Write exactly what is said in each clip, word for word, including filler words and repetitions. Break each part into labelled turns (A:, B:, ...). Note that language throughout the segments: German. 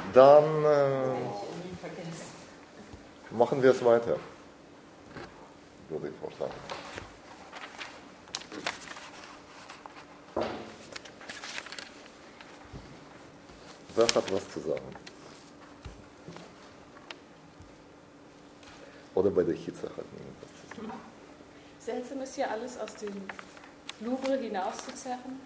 A: Dann äh, machen wir es weiter, würde ich vorschlagen. Wer hat was zu sagen? Oder bei der Hitze hat niemand was zu sagen.
B: Seltsam ist hier alles aus dem Louvre hinauszuzerren,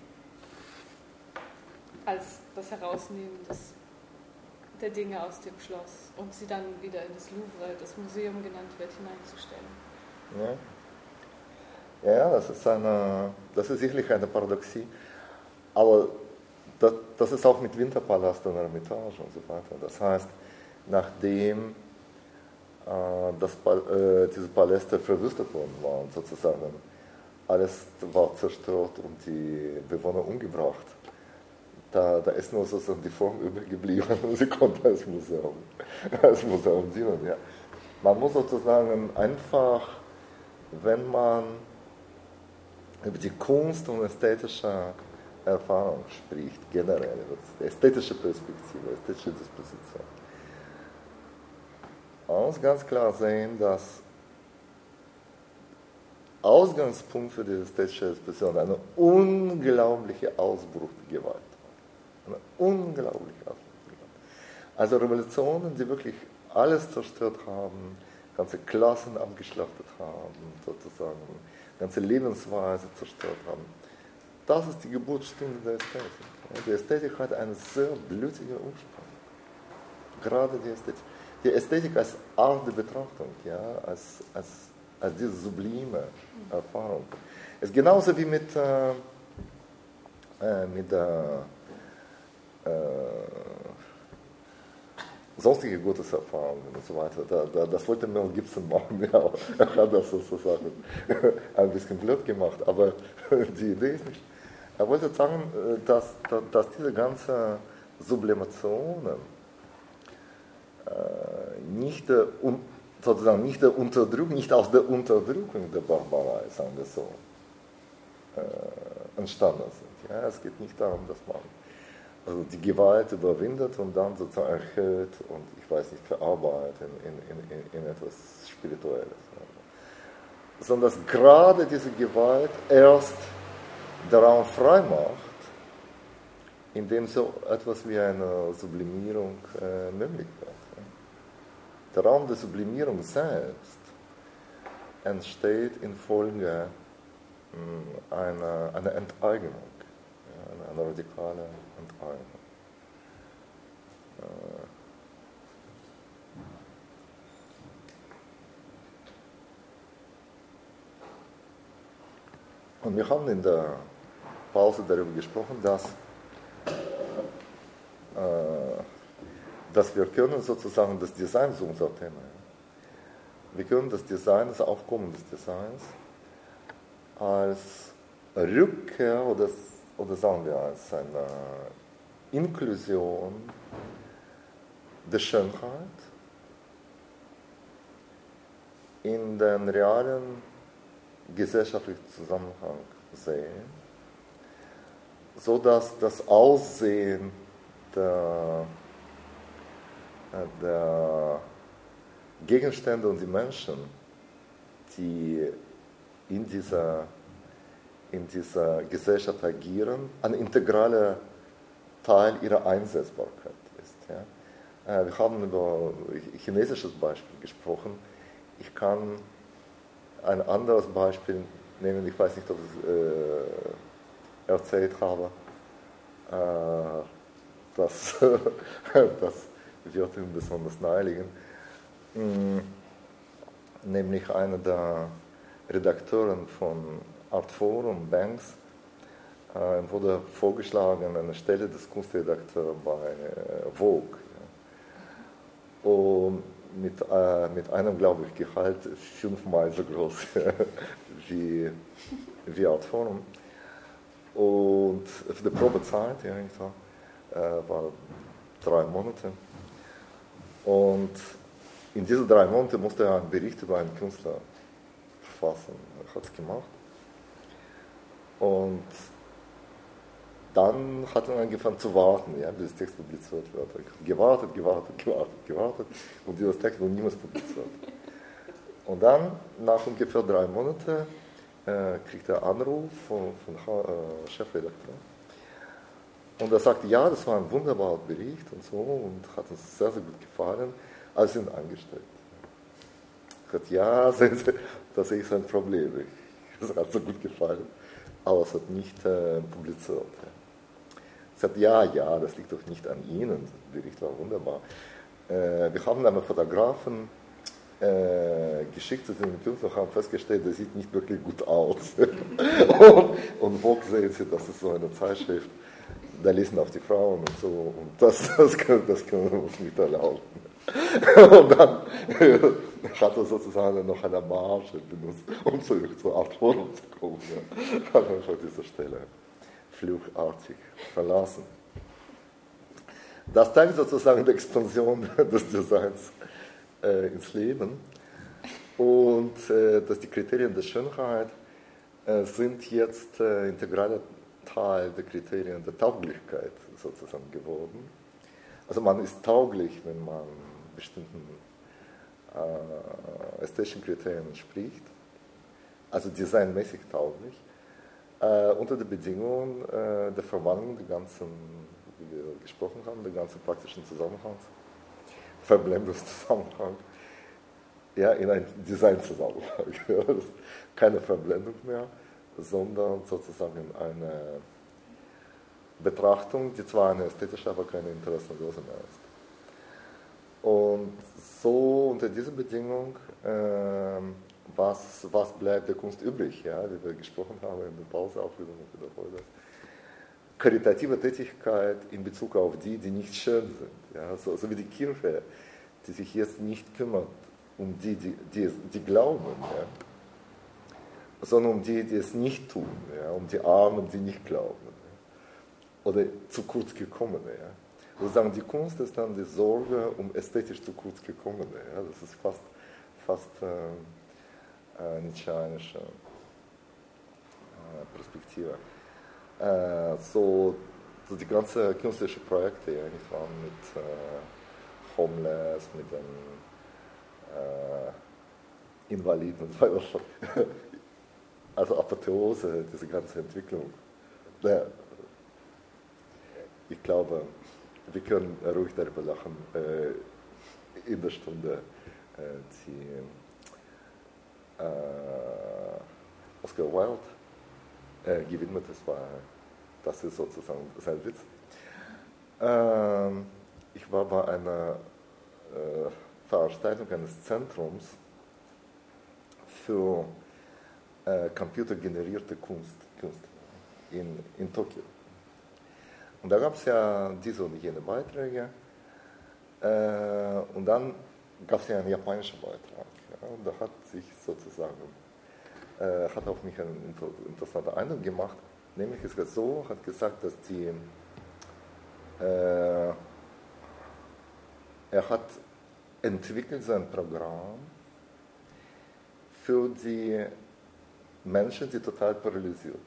B: als das Herausnehmen des, der Dinge aus dem Schloss und sie dann wieder in das Louvre, das Museum genannt wird, hineinzustellen.
A: Ja, ja, das ist eine, das ist sicherlich eine Paradoxie, aber das, das ist auch mit Winterpalast und Eremitage und so weiter. Das heißt, nachdem äh, das, äh, diese Paläste verwüstet worden waren, sozusagen, alles war zerstört und die Bewohner umgebracht. Da, da ist nur sozusagen die Form übrig geblieben und sie konnte als Museum, als Museum dienen. Ja. Man muss sozusagen einfach, wenn man über die Kunst und ästhetische Erfahrung spricht, generell, ästhetische Perspektive, ästhetische Disposition, man muss ganz klar sehen, dass Ausgangspunkt für diese ästhetische Disposition eine unglaubliche Ausbruch der Gewalt. Eine unglaubliche Ausbruch der Gewalt. Also Revolutionen, die wirklich alles zerstört haben, ganze Klassen abgeschlachtet haben, sozusagen, ganze Lebensweise zerstört haben. Das ist die Geburtsstunde der Ästhetik. Die Ästhetik hat einen sehr blutigen Ursprung. Gerade die Ästhetik. Die Ästhetik als Art der Betrachtung, ja, als, als, als diese sublime Erfahrung. Es ist genauso wie mit, äh, äh, mit der äh, sonstige Gotteserfahrungen und so weiter. Da, da, das wollte Mel Gibson machen, ja. Er hat das sozusagen ein bisschen blöd gemacht, aber die Idee ist nicht. Er wollte sagen, dass, dass diese ganzen Sublimationen äh, nicht, der, sozusagen nicht, der Unterdrückung, nicht aus der Unterdrückung der Barbarei, sagen wir so, äh, entstanden sind. Ja, es geht nicht darum, dass man also die Gewalt überwindet und dann sozusagen erhöht und, ich weiß nicht, verarbeitet in, in, in, in etwas Spirituelles. Sondern dass gerade diese Gewalt erst den Raum frei macht, indem so etwas wie eine Sublimierung äh, möglich wird. Der Raum der Sublimierung selbst entsteht infolge mh, einer, einer Enteignung, ja, einer radikalen Enteignung. Äh, Und wir haben in der Pause darüber gesprochen, dass, äh, dass wir können sozusagen das Design, das ist unser Thema, ja. Wir können das Design, das Aufkommen des Designs als Rückkehr oder, oder sagen wir als eine Inklusion der Schönheit in den realen gesellschaftlichen Zusammenhang sehen, so dass das Aussehen der, der Gegenstände und die Menschen, die in dieser, in dieser Gesellschaft agieren, ein integraler Teil ihrer Einsetzbarkeit ist. Ja. Wir haben über ein chinesisches Beispiel gesprochen. Ich kann ein anderes Beispiel nehmen, ich weiß nicht, ob ich es äh, erzählt habe. Äh, das, das wird Ihnen besonders naheliegen. Mm, nämlich einer der Redakteuren von Artforum, Banks, äh, wurde vorgeschlagen an der Stelle des Kunstredakteurs bei äh, Vogue. Ja. Und mit, äh, mit einem, glaube ich, Gehalt fünfmal so groß wie, wie Artforum. Und für die Probezeit, ja, äh, war drei Monate. Und in diesen drei Monaten musste er einen Bericht über einen Künstler verfassen. Er hat es gemacht. Und dann hat er angefangen zu warten, ja, bis der Text publiziert wird. Gewartet, gewartet, gewartet, gewartet und dieser Text wurde niemals publiziert. Und dann, nach ungefähr drei Monaten, äh, kriegt er einen Anruf von, von äh, Chefredakteur. Und er sagt, ja, das war ein wunderbarer Bericht und so und hat uns sehr, sehr gut gefallen, aber Sie sind angestellt. Er sagt, ja, das ist ein Problem. Das hat so gut gefallen, aber es hat nicht äh, publiziert. Er sagt, ja, ja, das liegt doch nicht an Ihnen, der Bericht war wunderbar. Äh, wir haben einen Fotografen äh, geschickt zu den Künstler und haben festgestellt, der sieht nicht wirklich gut aus. und, und Vogue sehen Sie, das ist so eine Zeitschrift, da lesen auch die Frauen und so, und das, das, können, das können wir uns nicht erlauben. Und dann hat er sozusagen noch eine Marge benutzt, um zurück zur Autorin zu kommen. Ja. Hat er von dieser Stelle fluchtartig verlassen. Das zeigt sozusagen die Expansion des Designs äh, ins Leben und äh, dass die Kriterien der Schönheit äh, sind jetzt äh, integraler Teil der Kriterien der Tauglichkeit sozusagen geworden. Also man ist tauglich, wenn man bestimmten äh, ästhetischen Kriterien entspricht, also designmäßig tauglich, äh, unter der Bedingung äh, der Verwandlung der ganzen, wie wir gesprochen haben, der ganzen praktischen Zusammenhangs, Verblendungszusammenhang, ja, in einen Designzusammenhang. Ja, das ist keine Verblendung mehr, sondern sozusagen eine Betrachtung, die zwar eine ästhetische, aber keine interessenlose mehr ist. Und so unter dieser Bedingung, äh, was, was bleibt der Kunst übrig, ja, wie wir gesprochen haben in der Pause auch wieder und wiederhole das. Karitative Tätigkeit in Bezug auf die, die nicht schön sind. Ja, so, so wie die Kirche, die sich jetzt nicht kümmert um die, die, die, die glauben, ja, sondern um die, die es nicht tun, ja, um die Armen, die nicht glauben. Ja, oder zu kurz gekommene. Ja. Sozusagen die Kunst ist dann die Sorge um ästhetisch zu kurz gekommene. Ja. Das ist fast, fast äh, eine nietzscheanische äh, Perspektive. Äh, so, so die ganzen künstlerischen Projekte, ja, nicht wahr, mit äh, Homeless, mit den äh, Invaliden und so weiter. Also Apotheose, diese ganze Entwicklung. Naja, ich glaube, wir können ruhig darüber lachen, äh, in der Stunde, äh, die äh, Oscar Wilde äh, gewidmet, das war, das ist sozusagen sein Witz. Ähm, ich war bei einer äh, Veranstaltung eines Zentrums für äh, computergenerierte Kunst, Kunst in, in Tokio. Und da gab es ja diese und jene Beiträge. Äh, und dann gab es ja einen japanischen Beitrag. Ja, und da hat sich sozusagen, äh, hat auf mich einen interessanten Eindruck gemacht. Nämlich ist es so, hat gesagt, dass die, äh, er hat entwickelt sein Programm für die Menschen, die total paralysiert sind.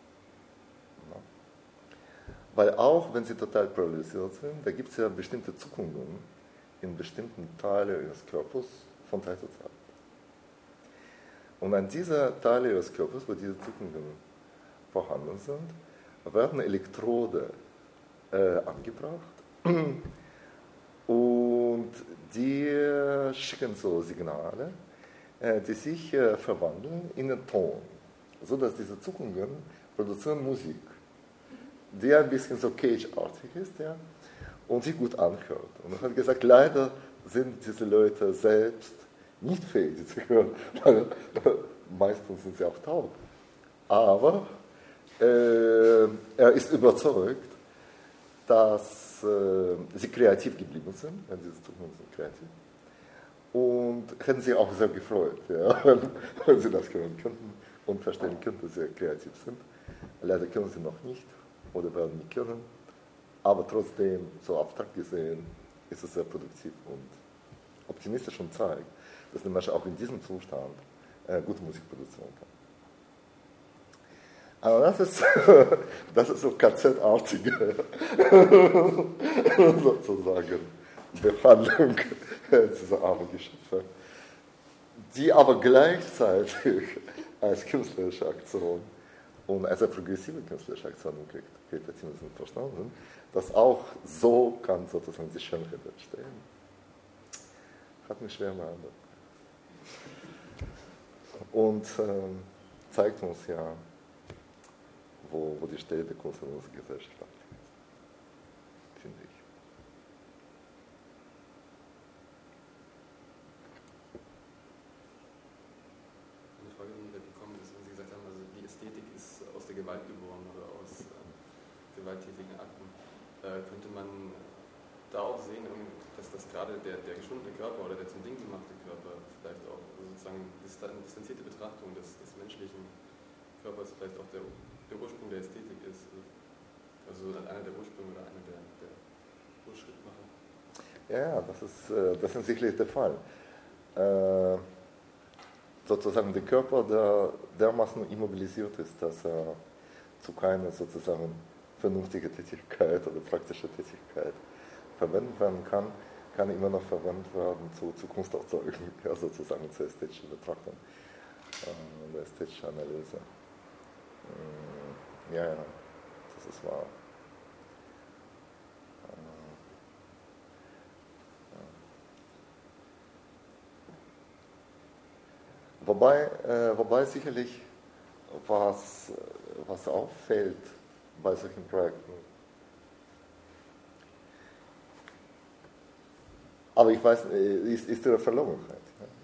A: Weil auch wenn sie total paralysiert sind, da gibt es ja bestimmte Zuckungen in bestimmten Teilen ihres Körpers von Zeit zu Zeit. Und an dieser Teile ihres Körpers, wo diese Zuckungen vorhanden sind, werden Elektrode äh, angebracht und die schicken so Signale, äh, die sich äh, verwandeln in den Ton, sodass diese Zuckungen produzieren Musik, die ein bisschen so Cage-artig ist, ja, und sich gut anhört. Und er hat gesagt, leider sind diese Leute selbst nicht fähig, die zu hören, weil meistens sind sie auch taub. Aber äh, er ist überzeugt, dass äh, sie kreativ geblieben sind, wenn diese Zukunft sind kreativ. Und hätten sich auch sehr gefreut, ja, wenn sie das hören könnten und verstehen könnten, dass sie kreativ sind. Leider können sie noch nicht oder werden nicht können, aber trotzdem, so abstrakt gesehen, ist es sehr produktiv und optimistisch und zeigt, dass der Mensch auch in diesem Zustand äh, gute Musik produzieren Aber das ist, das ist so K Z-artige sozusagen Behandlung dieser armen Geschöpfe, die aber gleichzeitig als künstlerische Aktion und als eine progressive künstlerische Aktion im Kreativismus verstanden, dass auch so kann sozusagen die Schönheit entstehen. Hat mich schwer behandelt. Und ähm, zeigt uns ja, wo, wo die Stelle der Kunst in unserer Gesellschaft ist, finde ich.
C: Eine Frage, die mir gekommen ist, wenn Sie gesagt haben, also die Ästhetik ist aus der Gewalt geboren oder aus äh, gewalttätigen Akten. Äh, könnte man da auch sehen, dass das gerade der, der geschundene Körper oder der zum Ding gemachte Körper vielleicht auch sozusagen eine distanzierte Betrachtung des, des menschlichen Körpers vielleicht auch der, der Ursprung der Ästhetik ist. Also einer der Ursprünge oder einer der, der Urschrittmacher.
A: Ja, das ist, das ist sicherlich der Fall. Äh, sozusagen der Körper, der dermaßen immobilisiert ist, dass er zu keiner sozusagen vernünftigen Tätigkeit oder praktischen Tätigkeit verwendet werden kann, kann immer noch verwendet werden zu, zu Kunsterzeugung, ja, sozusagen zur ästhetischen Betrachtung, äh, der ästhetischen Analyse. Äh, ja, ja, das ist wahr. Wobei, äh, wobei sicherlich was, was auffällt bei solchen Projekten. Aber ich weiß, ist, ist ihre Verlogenheit.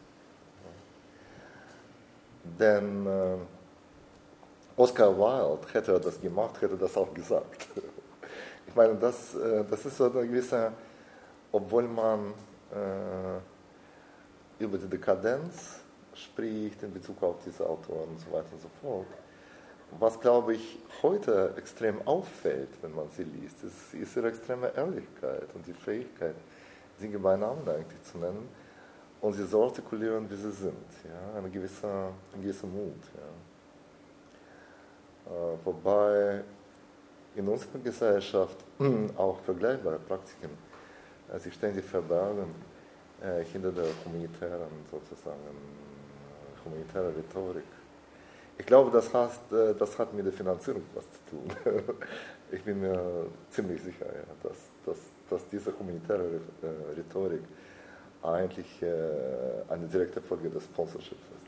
A: Denn äh, Oscar Wilde, hätte er das gemacht, hätte das auch gesagt. Ich meine, das, äh, das ist so eine gewisse, obwohl man äh, über die Dekadenz spricht in Bezug auf diese Autoren und so weiter und so fort. Was, glaube ich, heute extrem auffällt, wenn man sie liest, ist, ist ihre extreme Ehrlichkeit und die Fähigkeit, Dinge beieinander eigentlich zu nennen und sie so artikulieren, wie sie sind. Ja? Eine gewisse, ein gewisser Mut. Ja? Äh, wobei in unserer Gesellschaft auch vergleichbare Praktiken äh, sich ständig verbergen äh, hinter der humanitären, sozusagen, humanitäre Rhetorik. Ich glaube, das, heißt, das hat mit der Finanzierung was zu tun. Ich bin mir ziemlich sicher, ja, dass, dass, dass diese humanitäre Rhetorik eigentlich eine direkte Folge des Sponsorships ist.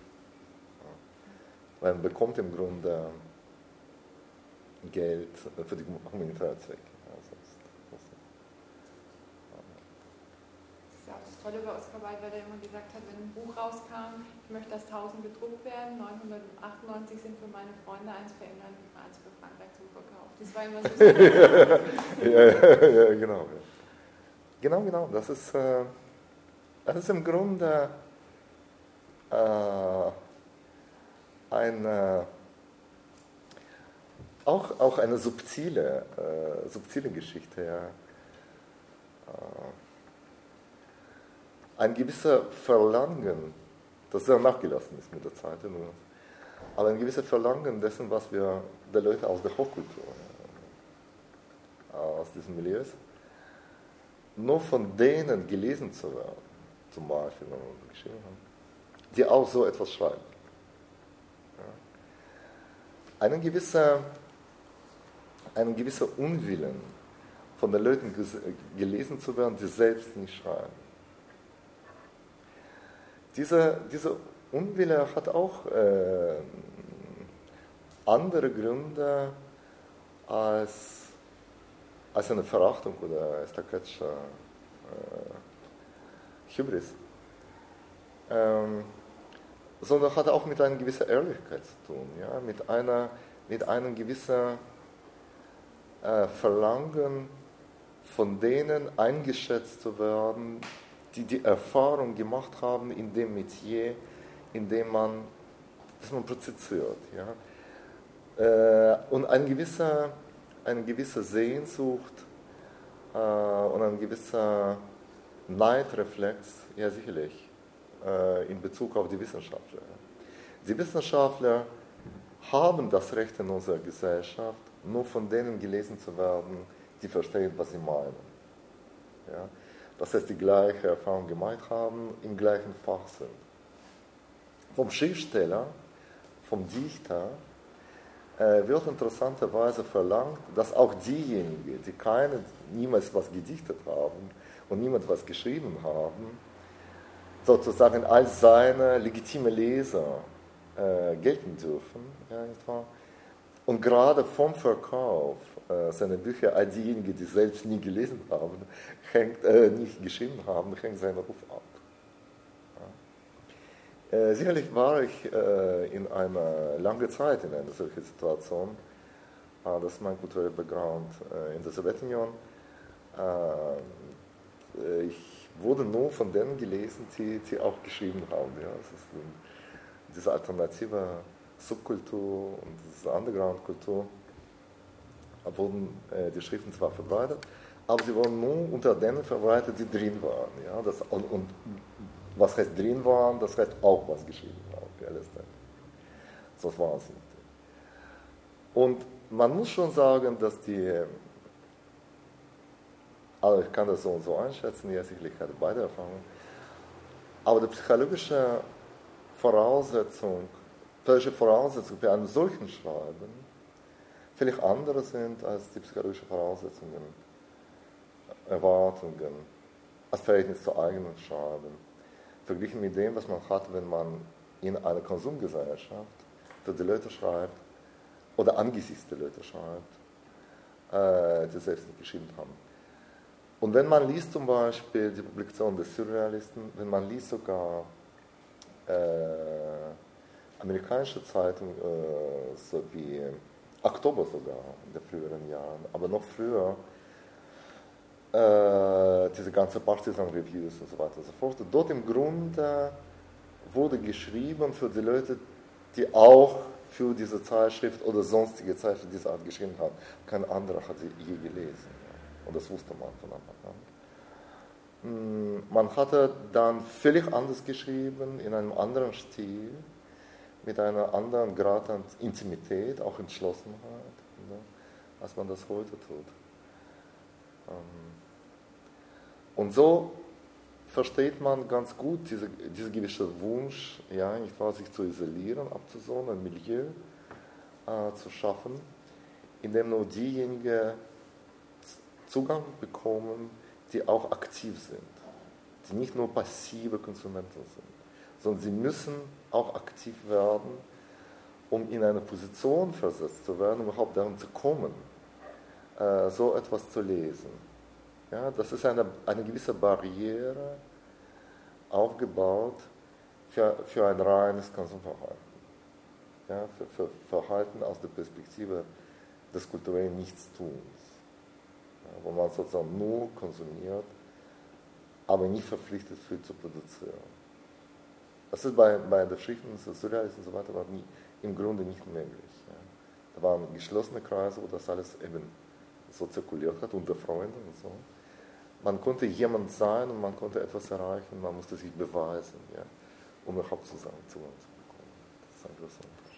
A: Weil man bekommt im Grunde Geld für die humanitären Zwecke.
B: Das Tolle bei Oscar Wilde, weil er immer gesagt hat, wenn ein Buch rauskam, ich möchte, dass tausend gedruckt werden, neunhundertachtundneunzig sind für meine Freunde, eins für England und eins für Frankreich zum Verkauf. Das war immer so.
A: ja, ja, ja, genau. Genau, genau. Das ist, äh, das ist im Grunde äh, eine, auch, auch eine subtile, äh, subtile Geschichte. Ja. Äh, ein gewisser Verlangen, das sehr nachgelassen ist mit der Zeit, aber ein gewisser Verlangen dessen, was wir der Leute aus der Hochkultur, aus diesen Milieus, nur von denen gelesen zu werden, zum Beispiel, die auch so etwas schreiben. Einen gewisser, einen gewisser Unwillen, von den Leuten gelesen zu werden, die selbst nicht schreiben. Dieser, dieser Unwille hat auch äh, andere Gründe als, als eine Verachtung oder estaketischer äh, Hybris, ähm, sondern hat auch mit einer gewissen Ehrlichkeit zu tun, ja? mit, einer, mit einem gewissen äh, Verlangen, von denen eingeschätzt zu werden, die die Erfahrung gemacht haben in dem Metier, in dem man, das man prozessiert. Ja? Äh, und ein gewisser, eine gewisse Sehnsucht äh, und ein gewisser Neidreflex, ja sicherlich, äh, in Bezug auf die Wissenschaftler. Die Wissenschaftler haben das Recht in unserer Gesellschaft, nur von denen gelesen zu werden, die verstehen, was sie meinen. Ja? Das heißt, die gleiche Erfahrung gemacht haben, im gleichen Fach sind. Vom Schriftsteller, vom Dichter, äh, wird interessanterweise verlangt, dass auch diejenigen, die keine, niemals was gedichtet haben und niemand was geschrieben haben, sozusagen als seine legitime Leser äh, gelten dürfen. Ja, nicht wahr? Und gerade vom Verkauf äh, seiner Bücher an diejenigen, die selbst nie gelesen haben, hängt, äh, nicht geschrieben haben, hängt sein Ruf ab. Ja. Äh, sicherlich war ich äh, in einer langen Zeit in einer solchen Situation. Äh, das ist mein kultureller Background äh, in der Sowjetunion. Äh, ich wurde nur von denen gelesen, die, die auch geschrieben haben. Ja. Das ist ein, diese alternative Subkultur und diese Underground-Kultur wurden äh, die Schriften zwar verbreitet, aber sie wurden nur unter denen verbreitet, die drin waren. Ja? Das, und, und was heißt drin waren, das heißt auch was geschrieben haben. Ja, das war es nicht. Und man muss schon sagen, dass die, also ich kann das so und so einschätzen, ja, sicherlich hatte beide Erfahrungen, aber die psychologische Voraussetzung, welche Voraussetzungen für einen solchen Schreiben völlig andere sind als die psychologischen Voraussetzungen, Erwartungen, als Verhältnis zu eigenen Schreiben, verglichen mit dem, was man hat, wenn man in einer Konsumgesellschaft für die Leute schreibt oder angesichts der Leute schreibt, äh, die selbst nicht geschrieben haben. Und wenn man liest zum Beispiel die Publikation des Surrealisten, wenn man liest sogar äh, amerikanische Zeitungen, äh, so wie Oktober sogar, in den früheren Jahren, aber noch früher, äh, diese ganze Partisan-Reviews und so weiter und so fort. Dort im Grunde wurde geschrieben für die Leute, die auch für diese Zeitschrift oder sonstige Zeitschrift dieser Art geschrieben haben. Kein anderer hat sie je gelesen. Ja. Und das wusste man von Anfang an. Man hatte dann völlig anders geschrieben, in einem anderen Stil, mit einem anderen Grad an Intimität, auch Entschlossenheit, ne, als man das heute tut. Und so versteht man ganz gut diese, diesen gewissen Wunsch, ja, nicht wahr, sich zu isolieren, abzusondern, ein Milieu äh, zu schaffen, in dem nur diejenigen Zugang bekommen, die auch aktiv sind, die nicht nur passive Konsumenten sind, sondern sie müssen auch aktiv werden, um in eine Position versetzt zu werden, um überhaupt darum zu kommen, äh, so etwas zu lesen. Ja, das ist eine, eine gewisse Barriere aufgebaut für, für ein reines Konsumverhalten. Ja, für, für Verhalten aus der Perspektive des kulturellen Nichtstuns, ja, wo man sozusagen nur konsumiert, aber nicht verpflichtet fühlt zu produzieren. Das ist bei, bei der Schriften des Surrealisten und so weiter war nie, im Grunde nicht möglich. Ja. Da waren geschlossene Kreise, wo das alles eben so zirkuliert hat, unter Freunden und so. Man konnte jemand sein und man konnte etwas erreichen, man musste sich beweisen, ja, um überhaupt Zugang zu bekommen. Das ist ein großer Unterschied.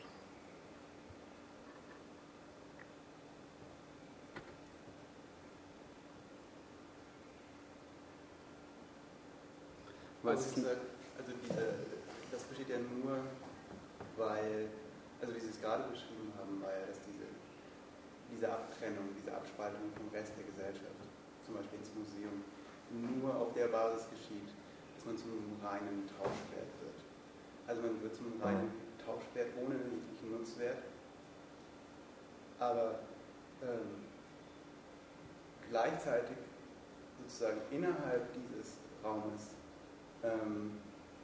D: Was ist also diese, das besteht ja nur, weil, also wie Sie es gerade beschrieben haben, weil dass diese, diese Abtrennung, diese Abspaltung vom Rest der Gesellschaft, zum Beispiel ins Museum, nur auf der Basis geschieht, dass man zum reinen Tauschwert wird. Also man wird zum reinen Tauschwert ohne jeglichen Nutzwert, aber ähm, gleichzeitig sozusagen innerhalb dieses Raumes ähm,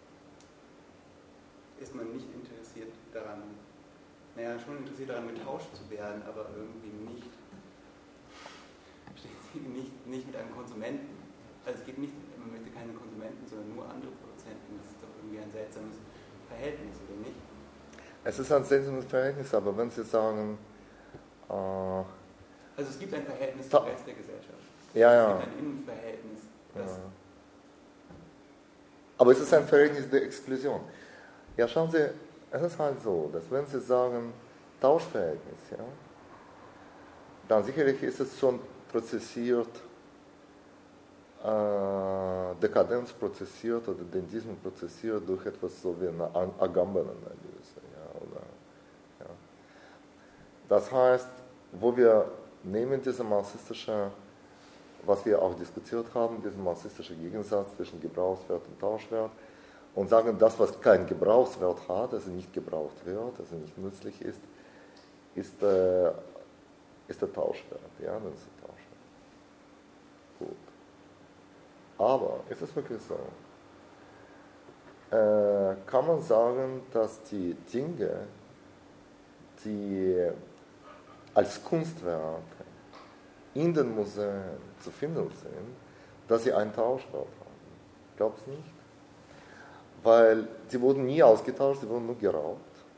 D: ist man nicht interessiert daran, naja, schon interessiert daran, getauscht zu werden, aber irgendwie nicht, nicht, nicht mit einem Konsumenten. Also es geht nicht, man möchte keine Konsumenten, sondern nur andere Produzenten. Das ist doch irgendwie ein seltsames Verhältnis, oder nicht?
A: Es ist ein seltsames Verhältnis, aber wenn Sie sagen... Äh,
D: also es gibt ein Verhältnis zum Rest der Gesellschaft.
A: Ja, ja.
D: Es gibt ein Innenverhältnis. Das
A: ja. Aber es ist ein Verhältnis der Exklusion. Ja, schauen Sie, es ist halt so, dass wenn Sie sagen, Tauschverhältnis, ja, dann sicherlich ist es schon prozessiert, äh, Dekadenz prozessiert oder Dentismus prozessiert durch etwas so wie eine Agamben-Analyse. Ja, oder, ja. Das heißt, wo wir nehmen diese marxistische, was wir auch diskutiert haben, diesen marxistischen Gegensatz zwischen Gebrauchswert und Tauschwert und sagen, das, was keinen Gebrauchswert hat, also nicht gebraucht wird, also nicht nützlich ist, ist, äh, ist der Tauschwert. Ja, das ist der Tauschwert. Gut. Aber ist es wirklich so? Äh, kann man sagen, dass die Dinge, die als Kunstwerke in den Museen zu finden sind, dass sie einen Tauschwert haben? Ich glaube es nicht. Weil sie wurden nie ausgetauscht, sie wurden nur geraubt.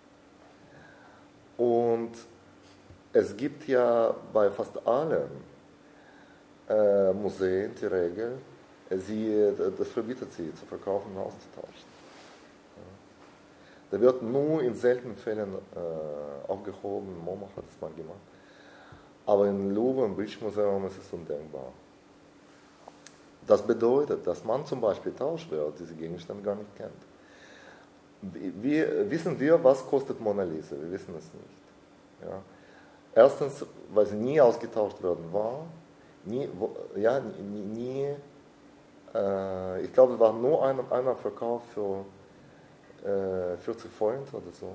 A: Und es gibt ja bei fast allen äh, Museen die Regel, sie, das verbietet sie zu verkaufen und auszutauschen. Ja. Da wird nur in seltenen Fällen äh, aufgehoben, MoMA hat es mal gemacht. Aber im Louvre und British Museum ist es undenkbar. Das bedeutet, dass man zum Beispiel Tauschwert, diese Gegenstände gar nicht kennt. Wir, wissen wir, was kostet Mona Lisa? Wir wissen es nicht. Ja. Erstens, weil sie nie ausgetauscht worden war. Nie, ja, nie, nie äh, ich glaube, es war nur ein, einmal Verkauf für äh, vierzig Pfund oder so.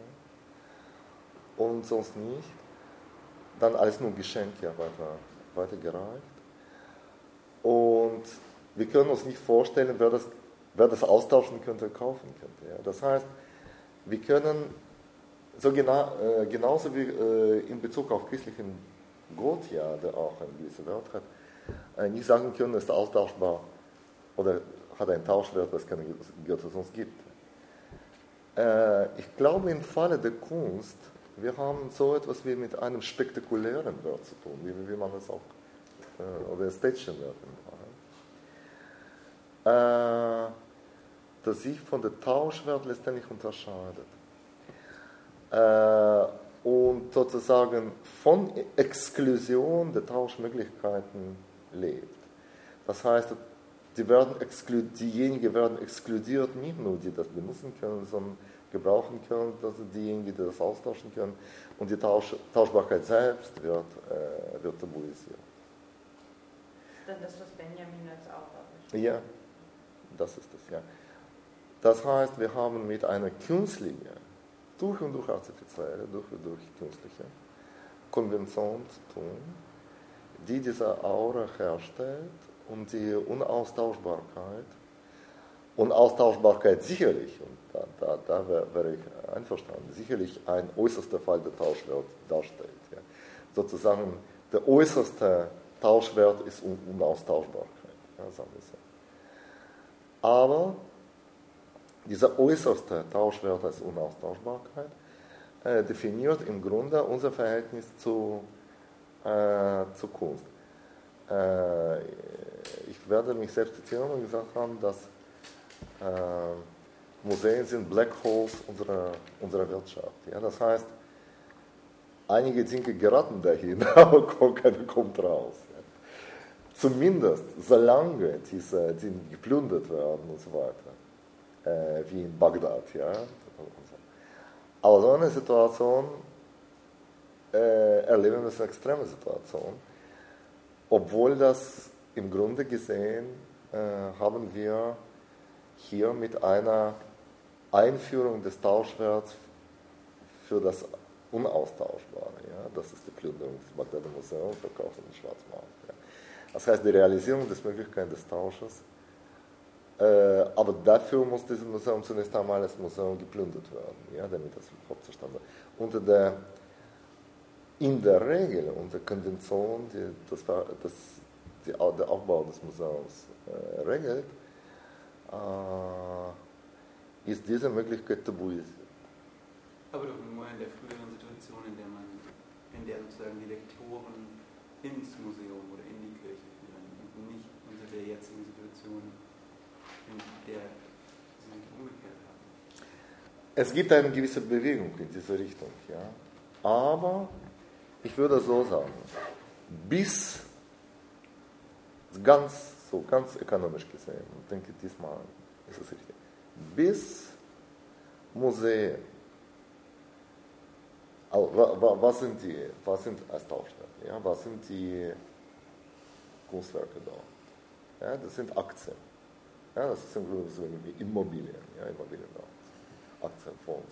A: Ja. Und sonst nicht. Dann alles nur Geschenk, ja, weiter, weitergereicht. Und wir können uns nicht vorstellen, wer das, wer das austauschen könnte, kaufen könnte. Ja. Das heißt, wir können so genau, äh, genauso wie äh, in Bezug auf christlichen Gott, ja, der auch einen gewissen Wert hat, äh, nicht sagen können, ist austauschbar oder hat einen Tauschwert, was keine Götter sonst gibt. Äh, ich glaube, im Falle der Kunst, wir haben so etwas wie mit einem spektakulären Wert zu tun, wie, wie man das auch, äh, oder ästhetischen Wert im Fall, äh, das sich von der Tauschwert letztendlich unterscheidet. Äh, und sozusagen von Exklusion der Tauschmöglichkeiten lebt. Das heißt, die werden diejenigen werden exkludiert, nicht nur die das benutzen können, sondern gebrauchen können, also diejenigen, die das austauschen können. Und die Tausch, Tauschbarkeit selbst wird, äh, wird tabuisiert.
E: Ist dann das, was Benjamin als Autor beschreibt?
A: Ja, das ist es, ja. Das heißt, wir haben mit einer künstlichen, durch und durch artifizielle, durch und durch künstliche Konvention zu tun, die diese Aura herstellt und die Unaustauschbarkeit, Unaustauschbarkeit sicherlich, und da, da, da wäre wär ich einverstanden, sicherlich ein äußerster Fall der Tauschwert darstellt. Ja. Sozusagen der äußerste Tauschwert ist Un- Unaustauschbarkeit, ja, sagen wir so. Aber dieser äußerste Tauschwert als Unaustauschbarkeit äh, definiert im Grunde unser Verhältnis zu, äh, zu Kunst. Äh, ich werde mich selbst zitieren und gesagt haben, dass äh, Museen sind Black Holes unserer, unserer Wirtschaft. Ja? Das heißt, einige Dinge geraten dahin, aber keiner kommt raus. Ja? Zumindest solange diese Dinge geplündert werden und so weiter. Wie in Bagdad, ja. Aber so eine Situation äh, erleben wir als eine extreme Situation, obwohl das im Grunde gesehen äh, haben wir hier mit einer Einführung des Tauschwerts für das Unaustauschbare, ja. Das ist die Plünderung des Bagdader Museums, Verkauf in den Schwarzmarkt. Ja. Das heißt, die Realisierung des Möglichkeiten des Tausches. Äh, aber dafür muss dieses Museum zunächst einmal als Museum geplündert werden, ja, damit das überhaupt zustande kommt. Unter der, in der Regel, unter Konvention, die das, das, die, der Aufbau des Museums äh, regelt, äh, ist diese Möglichkeit tabuisiert.
D: Aber doch nur in der früheren Situation, in der man, in der sozusagen die Lektoren ins Museum oder in die Kirche führen und nicht unter der jetzigen Situation, in der sie sich umgekehrt haben.
A: Es gibt eine gewisse Bewegung in diese Richtung, ja. Aber ich würde so sagen, bis, ganz, so ganz ökonomisch gesehen, ich denke diesmal ist es richtig, bis Museen, also, was sind die, was sind als Tauschwerte, ja, was sind die Kunstwerke dort? Ja, das sind Aktien, ja, das sind so wie Immobilien, ja, Immobilien dort, Aktienfonds.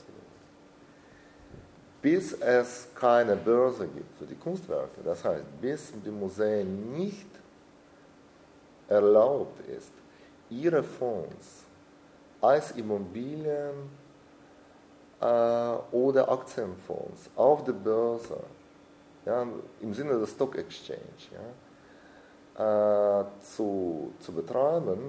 A: Bis es keine Börse gibt für die Kunstwerke, das heißt, bis die Museen nicht erlaubt ist, ihre Fonds als Immobilien äh, oder Aktienfonds auf der Börse, ja, im Sinne der Stock Exchange, ja, äh, zu, zu betreiben,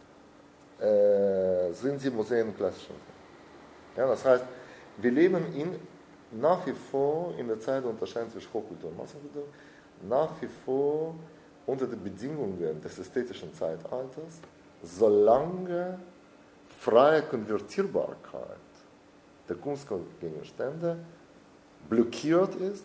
A: äh, sind die Museen klassisch. Ja, das heißt, wir leben in, nach wie vor in der Zeit der Unterscheidung zwischen Hochkultur und Massenkultur, nach wie vor unter den Bedingungen des ästhetischen Zeitalters, solange freie Konvertierbarkeit der Kunstgegenstände blockiert ist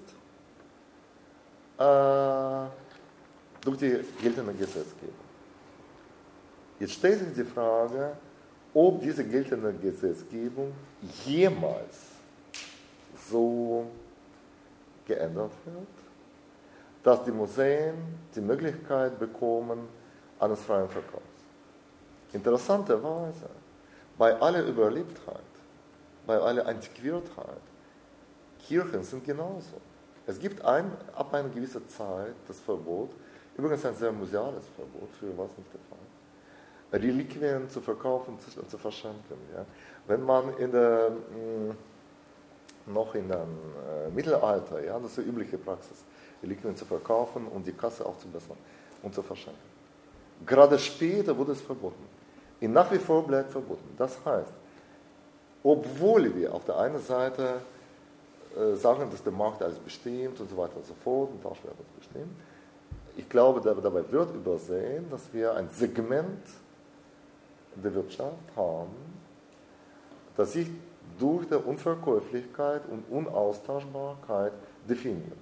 A: äh, durch die geltende Gesetzgebung. Jetzt stellt sich die Frage, ob diese geltende Gesetzgebung jemals so geändert wird, dass die Museen die Möglichkeit bekommen eines freien Verkaufs. Interessanterweise, bei aller Überlebtheit, bei aller Antiquiertheit, Kirchen sind genauso. Es gibt ein, ab einer gewissen Zeit das Verbot, übrigens ein sehr museales Verbot, früher war es nicht der Fall, Reliquien zu verkaufen und zu verschenken. Ja. Wenn man in der, mh, noch in dem äh, Mittelalter, ja, das ist die übliche Praxis, Reliquien zu verkaufen und die Kasse aufzubessern und zu verschenken. Gerade später wurde es verboten. Und nach wie vor bleibt verboten. Das heißt, obwohl wir auf der einen Seite äh, sagen, dass der Markt alles bestimmt und so weiter und so fort, und Tauschwert alles bestimmt, ich glaube, dabei wird übersehen, dass wir ein Segment der Wirtschaft haben, das sich durch die Unverkäuflichkeit und Unaustauschbarkeit definiert.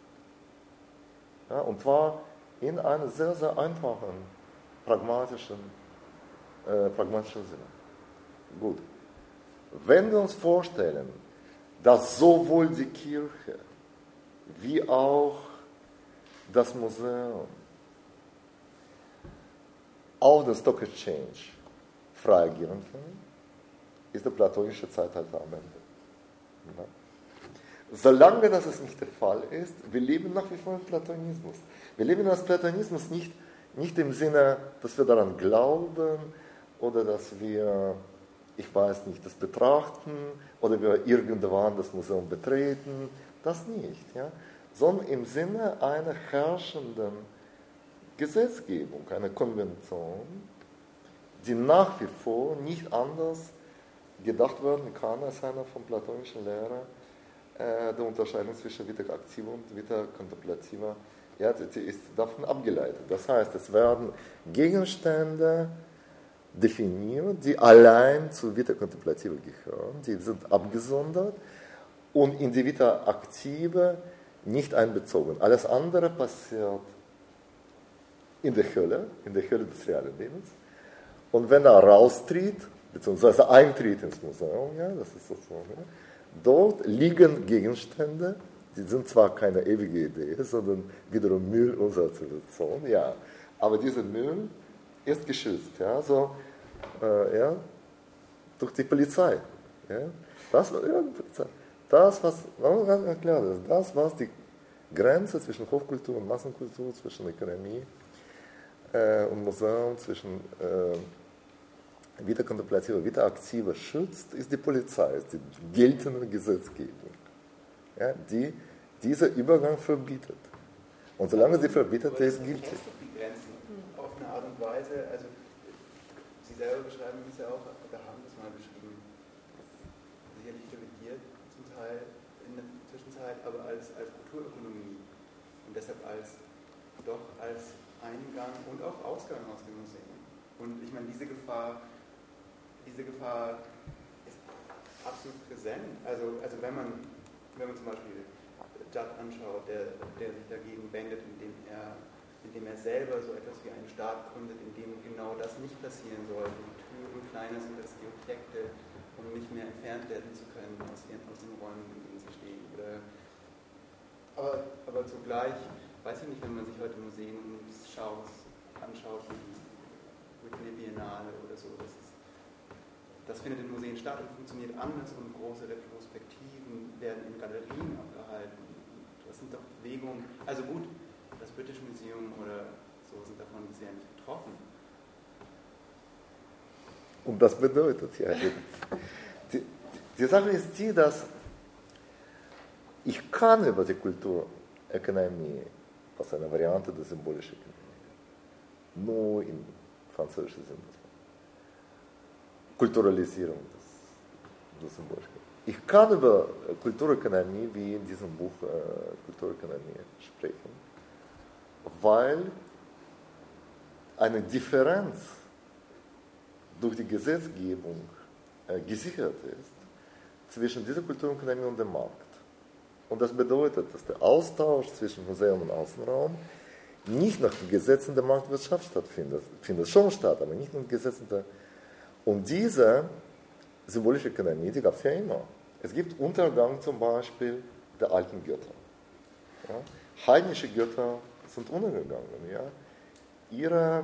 A: Ja, und zwar in einem sehr, sehr einfachen, pragmatischen, äh, pragmatischen Sinne. Gut. Wenn wir uns vorstellen, dass sowohl die Kirche wie auch das Museum auf der Stock Exchange frei agieren können, ist der platonische Zeitalter am Ende. Ja. Solange das es nicht der Fall ist, wir leben nach wie vor im Platonismus. Wir leben als Platonismus nicht, nicht im Sinne, dass wir daran glauben oder dass wir, ich weiß nicht, das betrachten oder wir irgendwann das Museum betreten, das nicht, ja? Sondern im Sinne einer herrschenden Gesetzgebung, einer Konvention, die nach wie vor nicht anders gedacht werden kann als einer von platonischen Lehre äh, der Unterscheidung zwischen Vita activa und Vita contemplativa, ja, die ist davon abgeleitet. Das heißt, es werden Gegenstände definiert, die allein zu Vita contemplativa gehören, die sind abgesondert und in die Vita activa nicht einbezogen. Alles andere passiert in der Hölle, in der Hölle des realen Lebens. Und wenn er raustritt, beziehungsweise eintritt ins Museum, ja, das ist so, ja, dort liegen Gegenstände, die sind zwar keine ewige Idee, sondern wiederum Müll unserer Zivilisation, ja, aber dieser Müll ist geschützt, ja, so, äh, ja, durch die Polizei. Ja, das, ja, die Polizei. Das, was, ganz klar, das, was die Grenze zwischen Hochkultur und Massenkultur, zwischen Ökonomie äh, und Museum, zwischen äh, Vita contemplativa, Vita activa schützt, ist die Polizei, ist die geltende Gesetzgebung, ja, die dieser Übergang verbietet. Und solange sie verbietet ist, gilt sie.
D: Die Grenzen auf eine Art und Weise, also Sie selber beschreiben es ja auch, wir haben das mal beschrieben, sicherlich revidiert zum Teil in der Zwischenzeit, aber als, als Kulturökonomie und deshalb als doch als Eingang und auch Ausgang aus dem Museum. Und ich meine, diese Gefahr Diese Gefahr ist absolut präsent. Also, also wenn man, wenn man zum Beispiel Judd anschaut, der, der sich dagegen wendet, indem er, indem er selber so etwas wie einen Staat gründet, in dem genau das nicht passieren sollte. Die Türen kleiner sind als die Objekte, um nicht mehr entfernt werden zu können aus, ihren, aus den Räumen, in denen sie stehen. Oder, aber, aber zugleich, weiß ich nicht, wenn man sich heute Museen schaut, anschaut, wie Whitney Biennale oder so, das, ist, das findet in Museen statt und funktioniert anders und große Retrospektiven werden in Galerien abgehalten. Das sind doch Bewegungen, also gut, das British Museum oder so sind davon bisher nicht betroffen.
A: Und das bedeutet ja, die, die Sache ist die, dass ich kann über die Kulturökonomie, was eine Variante der symbolischen Ökonomie, nur in französischen Sinn, Kulturalisierung des, des Symbolischen. Ich kann über Kulturökonomie, wie in diesem Buch äh, Kulturökonomie, sprechen, weil eine Differenz durch die Gesetzgebung äh, gesichert ist zwischen dieser Kulturökonomie und dem Markt. Und das bedeutet, dass der Austausch zwischen Museum und Außenraum nicht nach den Gesetzen der Marktwirtschaft stattfindet. Findet schon statt, aber nicht nach den Gesetzen der... Und diese symbolische Ökonomie, die gab es ja immer. Es gibt Untergang zum Beispiel der alten Götter. Ja? Heidnische Götter sind untergegangen. Ja? Ihre,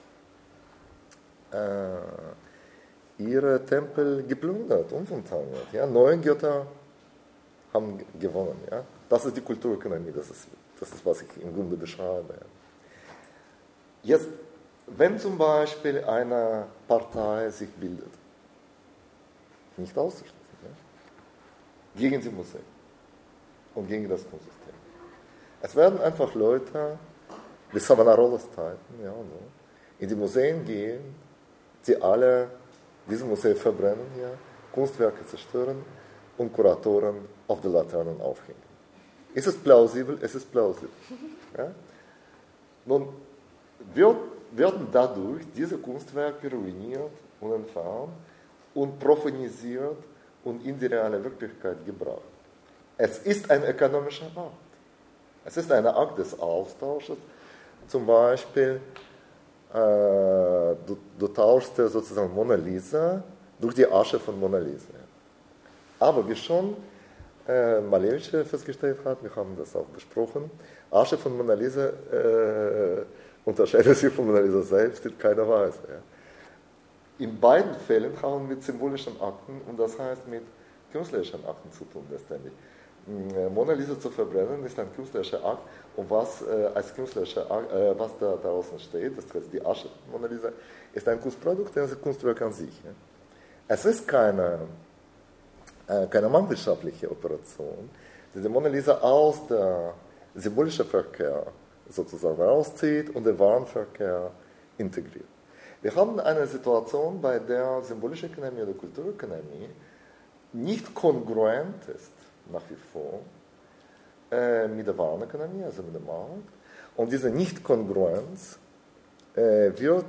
A: äh, ihre Tempel geplündert, umfunktioniert. Ja? Neue Götter haben gewonnen. Ja? Das ist die Kulturökonomie, das ist, das ist, was ich im Grunde beschreibe. Jetzt, wenn zum Beispiel eine Partei sich bildet, nicht auszuschließen, ja? Gegen die Museen und gegen das Kunstsystem. Es werden einfach Leute, wie Savonarolas Zeiten, ja, so, in die Museen gehen, die alle diese Museen verbrennen, ja, Kunstwerke zerstören und Kuratoren auf die Laternen aufhängen. Ist es plausibel? Es ist plausibel. Ja? Nun wird, werden dadurch diese Kunstwerke ruiniert und entfernt und profanisiert und in die reale Wirklichkeit gebracht. Es ist ein ökonomischer Akt. Es ist ein Akt des Austausches. Zum Beispiel, äh, du, du tauschst sozusagen Mona Lisa durch die Asche von Mona Lisa. Aber wie schon äh, Malevich festgestellt hat, wir haben das auch besprochen, Asche von Mona Lisa äh, unterscheidet sich von Mona Lisa selbst in keiner Weise. Ja. In beiden Fällen haben wir mit symbolischen Akten und das heißt mit künstlerischen Akten zu tun letztendlich. Mona Lisa zu verbrennen ist ein künstlerischer Akt und was äh, als künstlerischer Akt, äh, was da draußen steht, das heißt die Asche von Mona Lisa, ist ein Kunstprodukt, das ist ein Kunstwerk an sich. Ja. Es ist keine, äh, keine marktwirtschaftliche Operation, die die Mona Lisa aus dem symbolischen Verkehr sozusagen rauszieht und den Warenverkehr integriert. Wir haben eine Situation, bei der symbolische Ökonomie oder Kulturökonomie nicht kongruent ist, nach wie vor, äh, mit der Warenökonomie, also mit dem Markt. Und diese Nicht-Kongruenz äh, wird,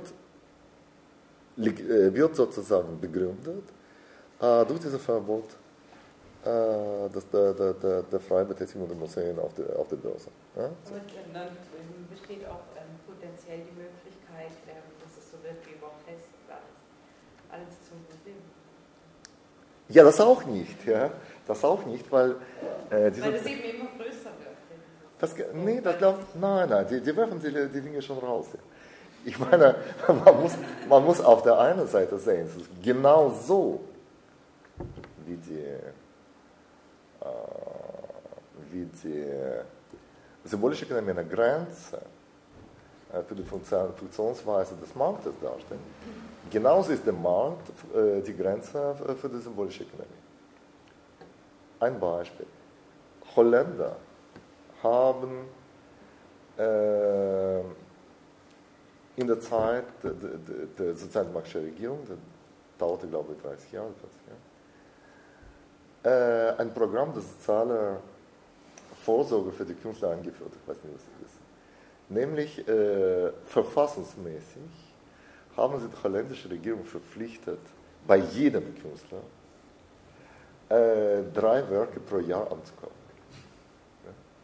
A: äh, wird sozusagen begründet äh, durch dieses Verbot äh, das, der, der, der, der freien Betätigung der Museen auf der, auf der Börse. Ja? So.
E: Und dann besteht auch ähm, potenziell die Möglichkeit, ähm, dass es so wird wie Borges, alles, alles zum Museum.
A: Ja, das auch nicht. Ja. Das auch nicht, weil... Äh, diese,
E: weil es eben immer größer wird.
A: Das, nee, das glaubt... Nein, nein, die, die werfen die, die Dinge schon raus. Ja. Ich meine, man muss, man muss auf der einen Seite sehen, es ist genau so, wie die, äh, wie die symbolische Ökonomie eine Grenze äh, für die Funktion, Funktionsweise des Marktes darstellt. Genauso ist der Markt äh, die Grenze für die symbolische Ökonomie. Ein Beispiel. Holländer haben äh, in der Zeit der, der, der sozialdemokratischen Regierung, das dauerte glaube ich dreißig Jahre, vierzig Jahre, äh, ein Programm der sozialen Vorsorge für die Künstler eingeführt. Ich weiß nicht, was das ist. Nämlich äh, verfassungsmäßig haben sie die holländische Regierung verpflichtet, bei jedem Künstler äh, drei Werke pro Jahr anzukaufen. Ja?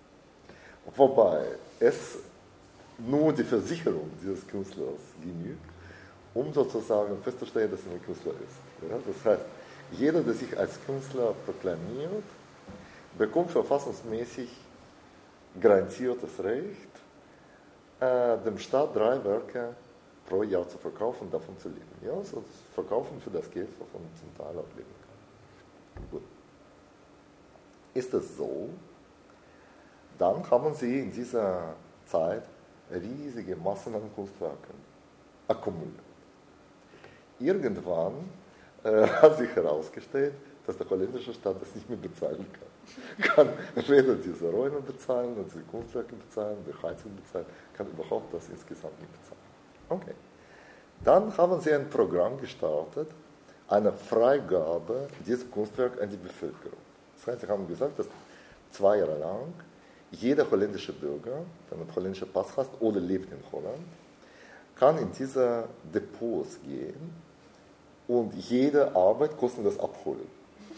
A: Wobei es nur die Versicherung dieses Künstlers genügt, um sozusagen festzustellen, dass er ein Künstler ist. Ja? Das heißt, jeder, der sich als Künstler proklamiert, bekommt verfassungsmäßig garantiertes Recht, äh, dem Staat drei Werke pro Jahr zu verkaufen, davon zu leben. Ja, also das Verkaufen für das Geld, wovon man zum Teil auch leben kann. Gut. Ist das so, dann haben Sie in dieser Zeit riesige Massen an Kunstwerken akkumuliert. Irgendwann äh, hat sich herausgestellt, dass der holländische Staat das nicht mehr bezahlen kann. Kann weder diese Räume bezahlen, noch diese Kunstwerke bezahlen, die Heizung bezahlen, kann überhaupt das insgesamt nicht bezahlen. Okay. Dann haben sie ein Programm gestartet, eine Freigabe dieser Kunstwerke an die Bevölkerung. Das heißt, sie haben gesagt, dass zwei Jahre lang jeder holländische Bürger, der einen holländischen Pass hat oder lebt in Holland, kann in diese Depots gehen und jede Arbeit kostenlos abholen.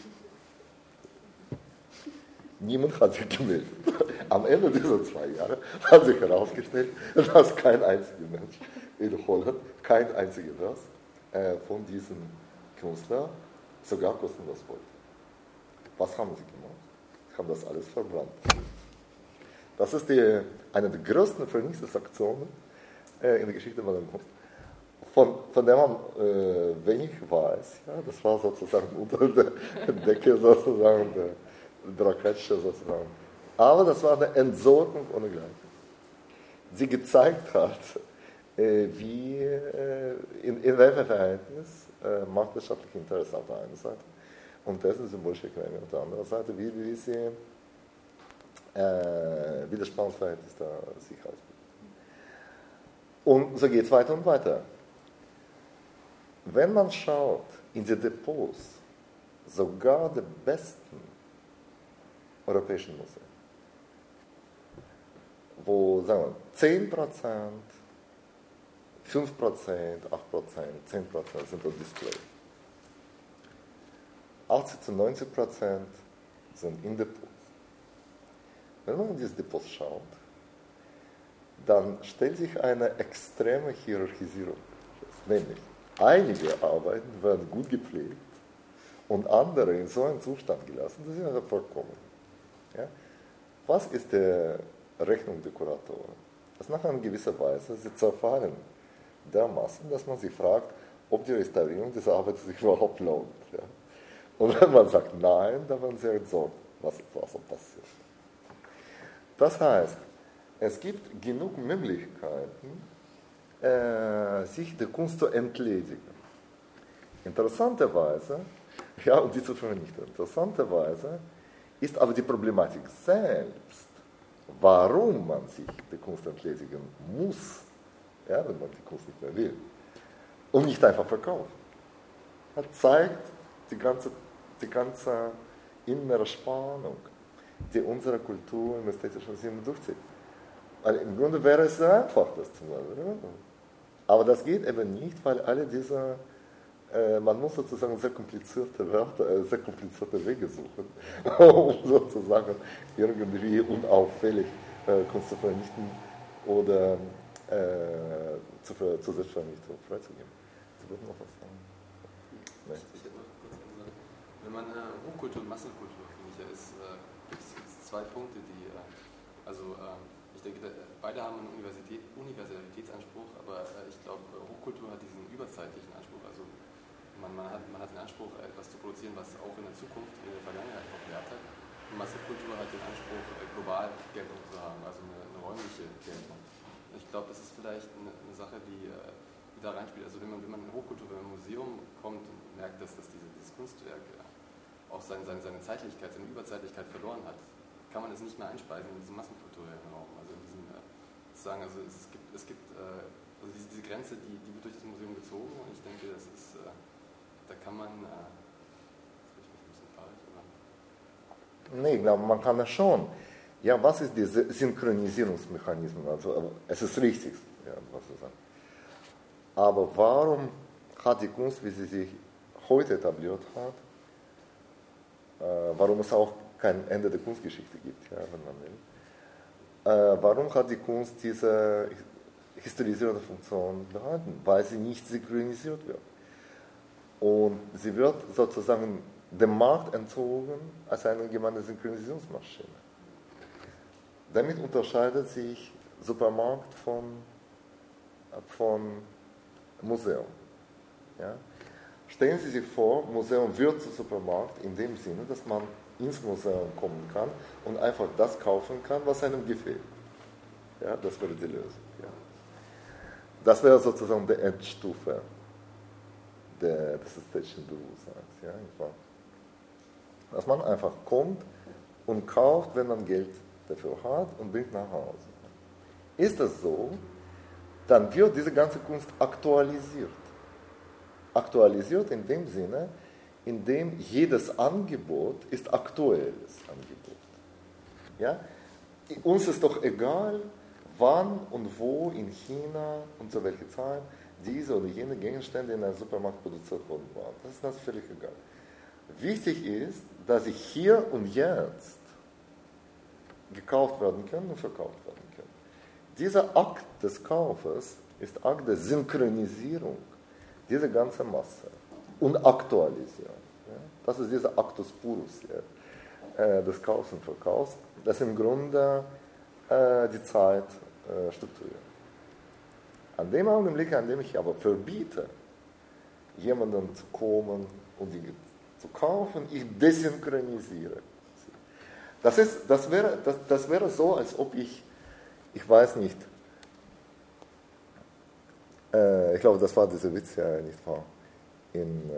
A: Niemand hat sich gemeldet. Am Ende dieser zwei Jahre hat sich herausgestellt, dass kein einziger Mensch in Holland, kein einziger Vers äh, von diesem Künstler sogar kostenlos wollte. Was haben sie gemacht? Sie haben das alles verbrannt. Das ist die, eine der größten Vernichtungsaktionen äh, in der Geschichte der Kunst. Von, von der man äh, wenig weiß. Ja, das war sozusagen unter der Decke sozusagen der bürokratische sozusagen. Aber das war eine Entsorgung ohne Gleichen, die gezeigt hat, äh, wie äh, in, in welchem Verhältnis äh, marktwirtschaftliche Interessen auf der einen Seite und dessen symbolische Klänge auf der anderen Seite, wie, wie sie äh, wie das Spannungsverhältnis da sich ausbildet. Und so geht es weiter und weiter. Wenn man schaut in die Depots, sogar die besten europäischen Museen, wo, sagen wir, zehn Prozent, fünf Prozent, acht Prozent, zehn Prozent sind auf Display. achtzig zu neunzig Prozent sind in Depots. Wenn man in diese Depots schaut, dann stellt sich eine extreme Hierarchisierung fest. Nämlich, einige Arbeiten werden gut gepflegt und andere in so einen Zustand gelassen, dass sie einfach vorkommen. Ja? Was ist die Rechnung der Kuratoren? Das nach einer gewissen Weise, sie zerfallen dermaßen, dass man sich fragt, ob die Restaurierung dieser Arbeit sich überhaupt lohnt. Ja? Und wenn man sagt nein, dann werden sie entsorgt, was, was so passiert. Das heißt, es gibt genug Möglichkeiten, äh, sich der Kunst zu entledigen. Interessanterweise, ja, und die zu vernichten, interessanterweise ist aber die Problematik selbst, warum man sich der Kunst entledigen muss, ja, wenn man die Kunst nicht mehr will, und nicht einfach verkaufen. Das zeigt die ganze, die ganze innere Spannung, die unsere Kultur im ästhetischen Sinne durchzieht. Weil im Grunde wäre es sehr einfach, das zu machen. Aber das geht eben nicht, weil alle diese, äh, man muss sozusagen sehr komplizierte Wörter, äh, sehr komplizierte Wege suchen, um sozusagen irgendwie unauffällig äh, Kunst zu vernichten oder äh, zu, zur Selbstvernichtung freizugeben. Sie würden noch was sagen?
C: Nee. Ich hätte noch kurz gesagt, wenn man äh, Hochkultur und Massenkultur, finde ich, ja, ist, äh, gibt es zwei Punkte, die, äh, also äh, ich denke, beide haben einen Universität, Universalitätsanspruch, aber äh, ich glaube, Hochkultur hat diesen überzeitlichen Anspruch. Also man, man, hat, man hat den Anspruch, etwas zu produzieren, was auch in der Zukunft, in der Vergangenheit noch Wert hat. Und Massenkultur hat den Anspruch, global Geltung zu haben, also eine, eine räumliche Geltung. Ich glaube, das ist vielleicht eine, eine Sache, die, die da reinspielt. Also wenn man, wenn man in Hochkultur, wenn man in ein Museum kommt und merkt, dass, dass diese, dieses Kunstwerk auch seine, seine, seine Zeitlichkeit, seine Überzeitlichkeit verloren hat, kann man es nicht mehr einspeisen in diesen massenkulturellen Raum. Also in diesem, äh, sagen, also es gibt, es gibt äh, also diese, diese Grenze, die, die wird durch das Museum gezogen und ich denke, das ist, äh, da kann man, äh, das ist ein bisschen falsch, oder?
A: Nee, ich glaube, man kann das schon. Ja, was ist dieser Synchronisierungsmechanismus? Also, es ist richtig, ja, was du sagst. Aber warum hat die Kunst, wie sie sich heute etabliert hat, äh, warum es auch kein Ende der Kunstgeschichte gibt, ja, wenn man will, Äh, warum hat die Kunst diese historisierende Funktion behalten? Weil sie nicht synchronisiert wird. Und sie wird sozusagen dem Markt entzogen als eine allgemeine Synchronisierungsmaschine. Damit unterscheidet sich Supermarkt von, von Museum. Ja? Stellen Sie sich vor, Museum wird zu Supermarkt in dem Sinne, dass man ins Museum kommen kann und einfach das kaufen kann, was einem gefällt. Ja, das wäre die Lösung. Ja. Das wäre sozusagen die Endstufe der, des ästhetischen Bewusstseins. Ja, dass man einfach kommt und kauft, wenn man Geld dafür hat und bringt nach Hause. Ist das so, dann wird diese ganze Kunst aktualisiert. Aktualisiert in dem Sinne, in dem jedes Angebot ist aktuelles Angebot. Ja? Uns ist doch egal, wann und wo in China und zu welcher Zeit diese oder jene Gegenstände in einem Supermarkt produziert worden waren. Das ist uns völlig egal. Wichtig ist, dass sie hier und jetzt gekauft werden können und verkauft werden können. Dieser Akt des Kaufes ist Akt der Synchronisierung dieser ganzen Masse und Aktualisierung. Ja? Das ist dieser Actus purus ja, äh, des Kaufs und Verkaufs, das im Grunde äh, die Zeit äh, strukturiert. An dem Augenblick, an dem ich aber verbiete, jemanden zu kommen und die zu kaufen, ich desynchronisiere. Das, ist, das, wäre, das, das wäre so, als ob ich, ich weiß nicht, äh, ich glaube, das war dieser Witz ja nicht wahr, in,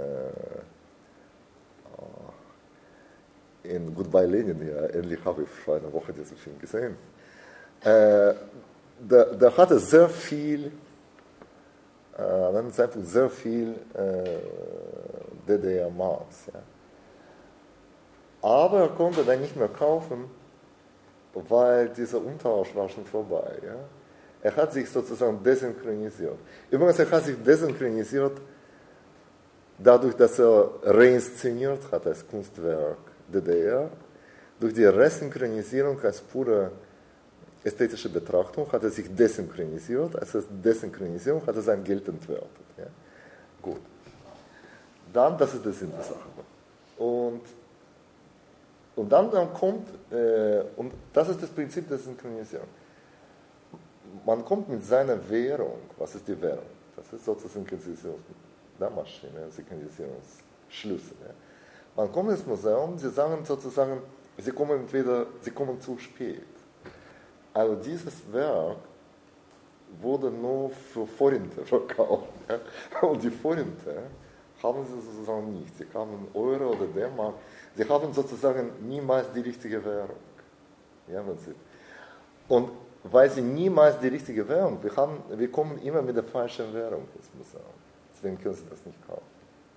A: äh, in Goodbye Lenin, ja, endlich habe ich vor einer Woche diesen Film gesehen. Äh, da, da hat er sehr viel, äh, an einem Zeitpunkt sehr viel äh, D D R-Marks, ja. Aber er konnte dann nicht mehr kaufen, weil dieser Umtausch war schon vorbei. Ja? Er hat sich sozusagen desynchronisiert. Übrigens, er hat sich desynchronisiert dadurch, dass er reinszeniert hat als Kunstwerk D D R. Durch die Resynchronisierung als pure ästhetische Betrachtung hat er sich desynchronisiert. Als Desynchronisierung hat er sein Geld entwertet. Ja? Gut. Dann, das ist der Sinn der Sache. Und Und dann, dann kommt, äh, und das ist das Prinzip der Synchronisierung. Man kommt mit seiner Währung, was ist die Währung? Das ist sozusagen die Maschine, Synchronisierungsschlüssel. Ja. Man kommt ins Museum, sie sagen sozusagen, sie kommen entweder, sie kommen zu spät. Also dieses Werk wurde nur für Forinte verkauft. Ja. Und die Forinte haben sie sozusagen nicht. Sie haben Euro oder D-Mark. Sie haben sozusagen niemals die richtige Währung. Ja, man sieht. Und weil sie niemals die richtige Währung, wir, haben, wir kommen immer mit der falschen Währung ins Museum. Deswegen können sie das nicht kaufen.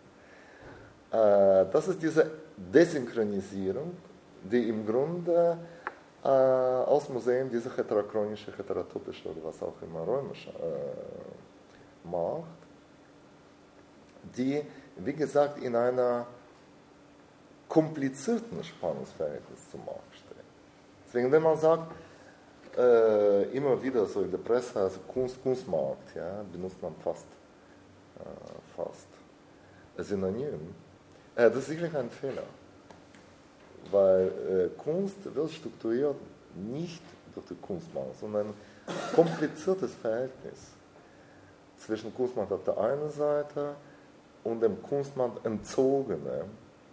A: Äh, das ist diese Desynchronisierung, die im Grunde äh, aus Museen diese heterochronische, heterotopische oder was auch immer römische äh, macht, die, wie gesagt, in einer komplizierten Spannungsverhältnis zum Markt stehen. Deswegen, wenn man sagt, äh, immer wieder so in der Presse, also Kunst, Kunstmarkt, ja, benutzt man fast, äh, fast Synonym, äh, das ist sicherlich ein Fehler. Weil äh, Kunst wird strukturiert nicht durch die Kunstmarkt, sondern ein kompliziertes Verhältnis zwischen Kunstmarkt auf der einen Seite und dem Kunstmarkt entzogene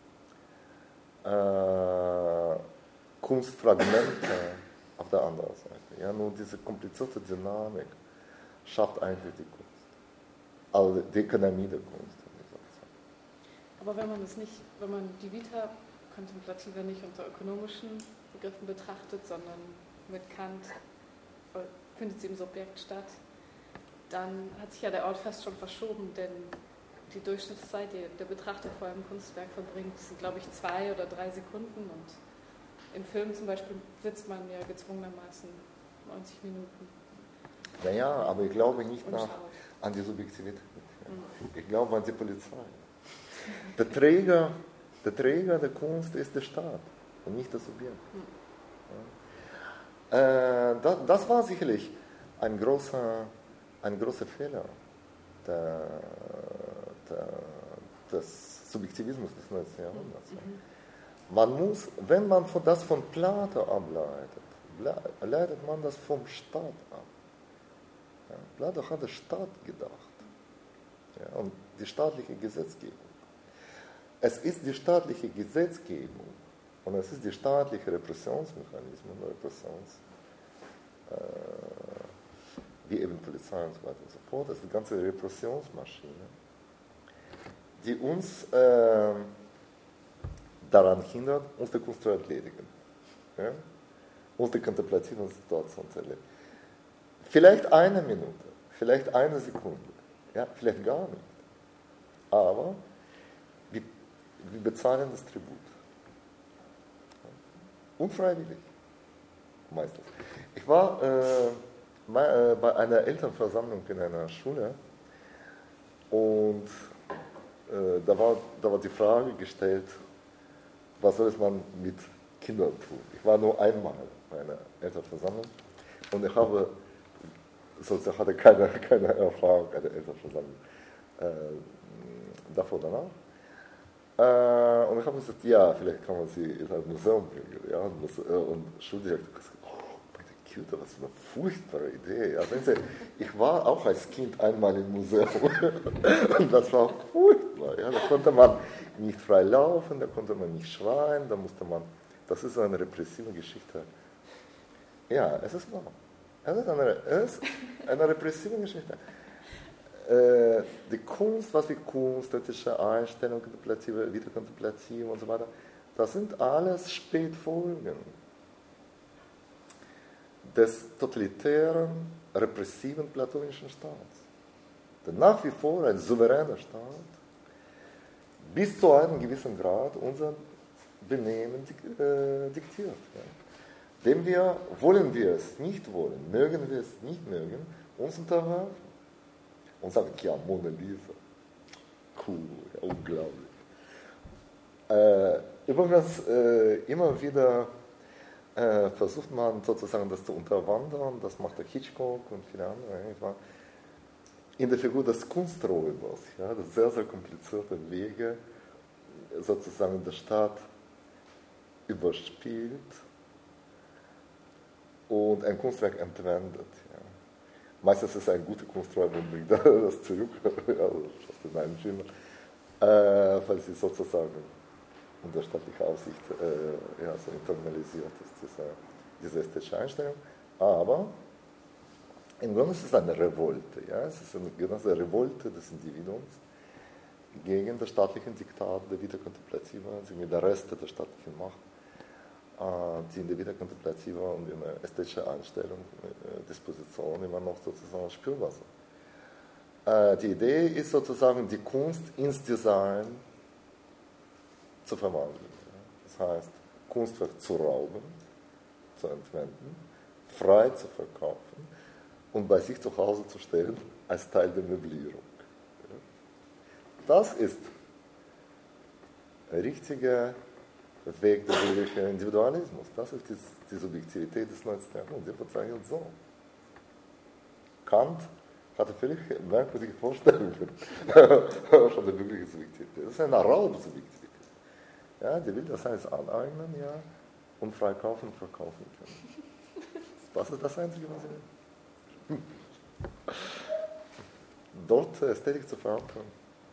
A: äh, Kunstfragmente auf der anderen Seite. Ja, nur diese komplizierte Dynamik schafft eigentlich die Kunst. Also die Ökonomie der Kunst.
B: Aber wenn man es nicht, wenn man die Vita Contemplativa nicht unter ökonomischen Begriffen betrachtet, sondern mit Kant findet sie im Subjekt statt, dann hat sich ja der Ort fast schon verschoben, denn die Durchschnittszeit, die der Betrachter vor einem Kunstwerk verbringt, sind, glaube ich, zwei oder drei Sekunden. Und im Film zum Beispiel sitzt man ja gezwungenermaßen neunzig Minuten.
A: Naja, aber ich glaube nicht nach, an die Subjektivität. Mhm. Ich glaube an die Polizei. Der Träger, der Träger der Kunst ist der Staat und nicht das Subjekt. Mhm. Äh, das, das war sicherlich ein großer, ein großer Fehler der, der, des Subjektivismus des neunzehnten. Jahrhunderts. Mhm. Man muss, wenn man das von Plato ableitet, leitet man das vom Staat ab. Ja, Plato hat den Staat gedacht, ja, und die staatliche Gesetzgebung. Es ist die staatliche Gesetzgebung und es ist die staatliche Repressionsmechanismus, Repressions, äh, wie eben Polizei und so weiter und so fort, das ist die ganze Repressionsmaschine, die uns äh, daran hindert, uns die Kunst zu erledigen, ja? Uns die kontemplative Situation zu erledigen. Vielleicht eine Minute, vielleicht eine Sekunde, ja? Vielleicht gar nicht, aber wir, wir bezahlen das Tribut. Unfreiwillig, meistens. Ich war äh, mal, äh, bei einer Elternversammlung in einer Schule und äh, da, war, da war die Frage gestellt, was soll man mit Kindern tun? Ich war nur einmal bei einer Elternversammlung und ich habe, sozusagen hatte keine, keine Erfahrung bei der Elternversammlung äh, davor, danach. Äh, und ich habe gesagt, ja, vielleicht kann man sie in ein Museum bringen. Ja, und, das, äh, und Schule hat gesagt, oh, meine Güte, was für eine furchtbare Idee. Ja, Sie, ich war auch als Kind einmal im Museum und das war furchtbar. Ja, da konnte man nicht frei laufen, da konnte man nicht schreien, da musste man, das ist eine repressive Geschichte. Ja, es ist wahr. Es ist eine, es ist eine repressive Geschichte. Die Kunst, was wie Kunst, ästhetische Einstellung, kontemplative, Wiederkontemplative und so weiter, das sind alles Spätfolgen des totalitären, repressiven platonischen Staats. Denn nach wie vor ein souveräner Staat bis zu einem gewissen Grad unser Benehmen äh, diktiert. Ja. Dem wir, wollen wir es nicht wollen, mögen wir es nicht mögen, uns unterwerfen. Und sagen, ja, Mona Lisa, cool, ja, unglaublich. Äh, übrigens, äh, immer wieder äh, versucht man sozusagen das zu unterwandern, das macht der Hitchcock und viele andere, in der Figur des Kunsträubers, ja, das sehr, sehr komplizierte Wege, sozusagen der Staat überspielt und ein Kunstwerk entwendet. Ja. Meistens ist es ein guter Kunsträuber und bringt das zurück, also fast in einem Film, äh, weil sie sozusagen unter staatlicher Aufsicht äh, ja, so internalisiert ist, diese, diese ästhetische Einstellung. Aber im Grunde ist es eine Revolte, ja? Es ist eine ganze Revolte des Individuums gegen das staatliche Diktat der Wiederkontemplative, gegen den Rest der staatlichen Macht, die in der Wiederkontemplative und in der ästhetischen Einstellung, äh, Disposition immer noch sozusagen spürbar sind. Äh, die Idee ist sozusagen, die Kunst ins Design zu verwandeln. Ja? Das heißt, Kunstwerk zu rauben, zu entwenden, frei zu verkaufen und bei sich zu Hause zu stellen als Teil der Möblierung. Ja? Das ist ein richtiger Weg des bürgerlichen Individualismus. Das ist die, die Subjektivität des neunzehnten. Jahrhunderts. Die verzeichnet so. Kant hatte völlig merkwürdige Vorstellungen von der bürgerlichen Subjektivität. Das ist eine Raubsubjektivität. Ja, die will das alles aneignen, ja, und frei kaufen und verkaufen können. Das ist das Einzige, was sie will. Dort Ästhetik zu verankern.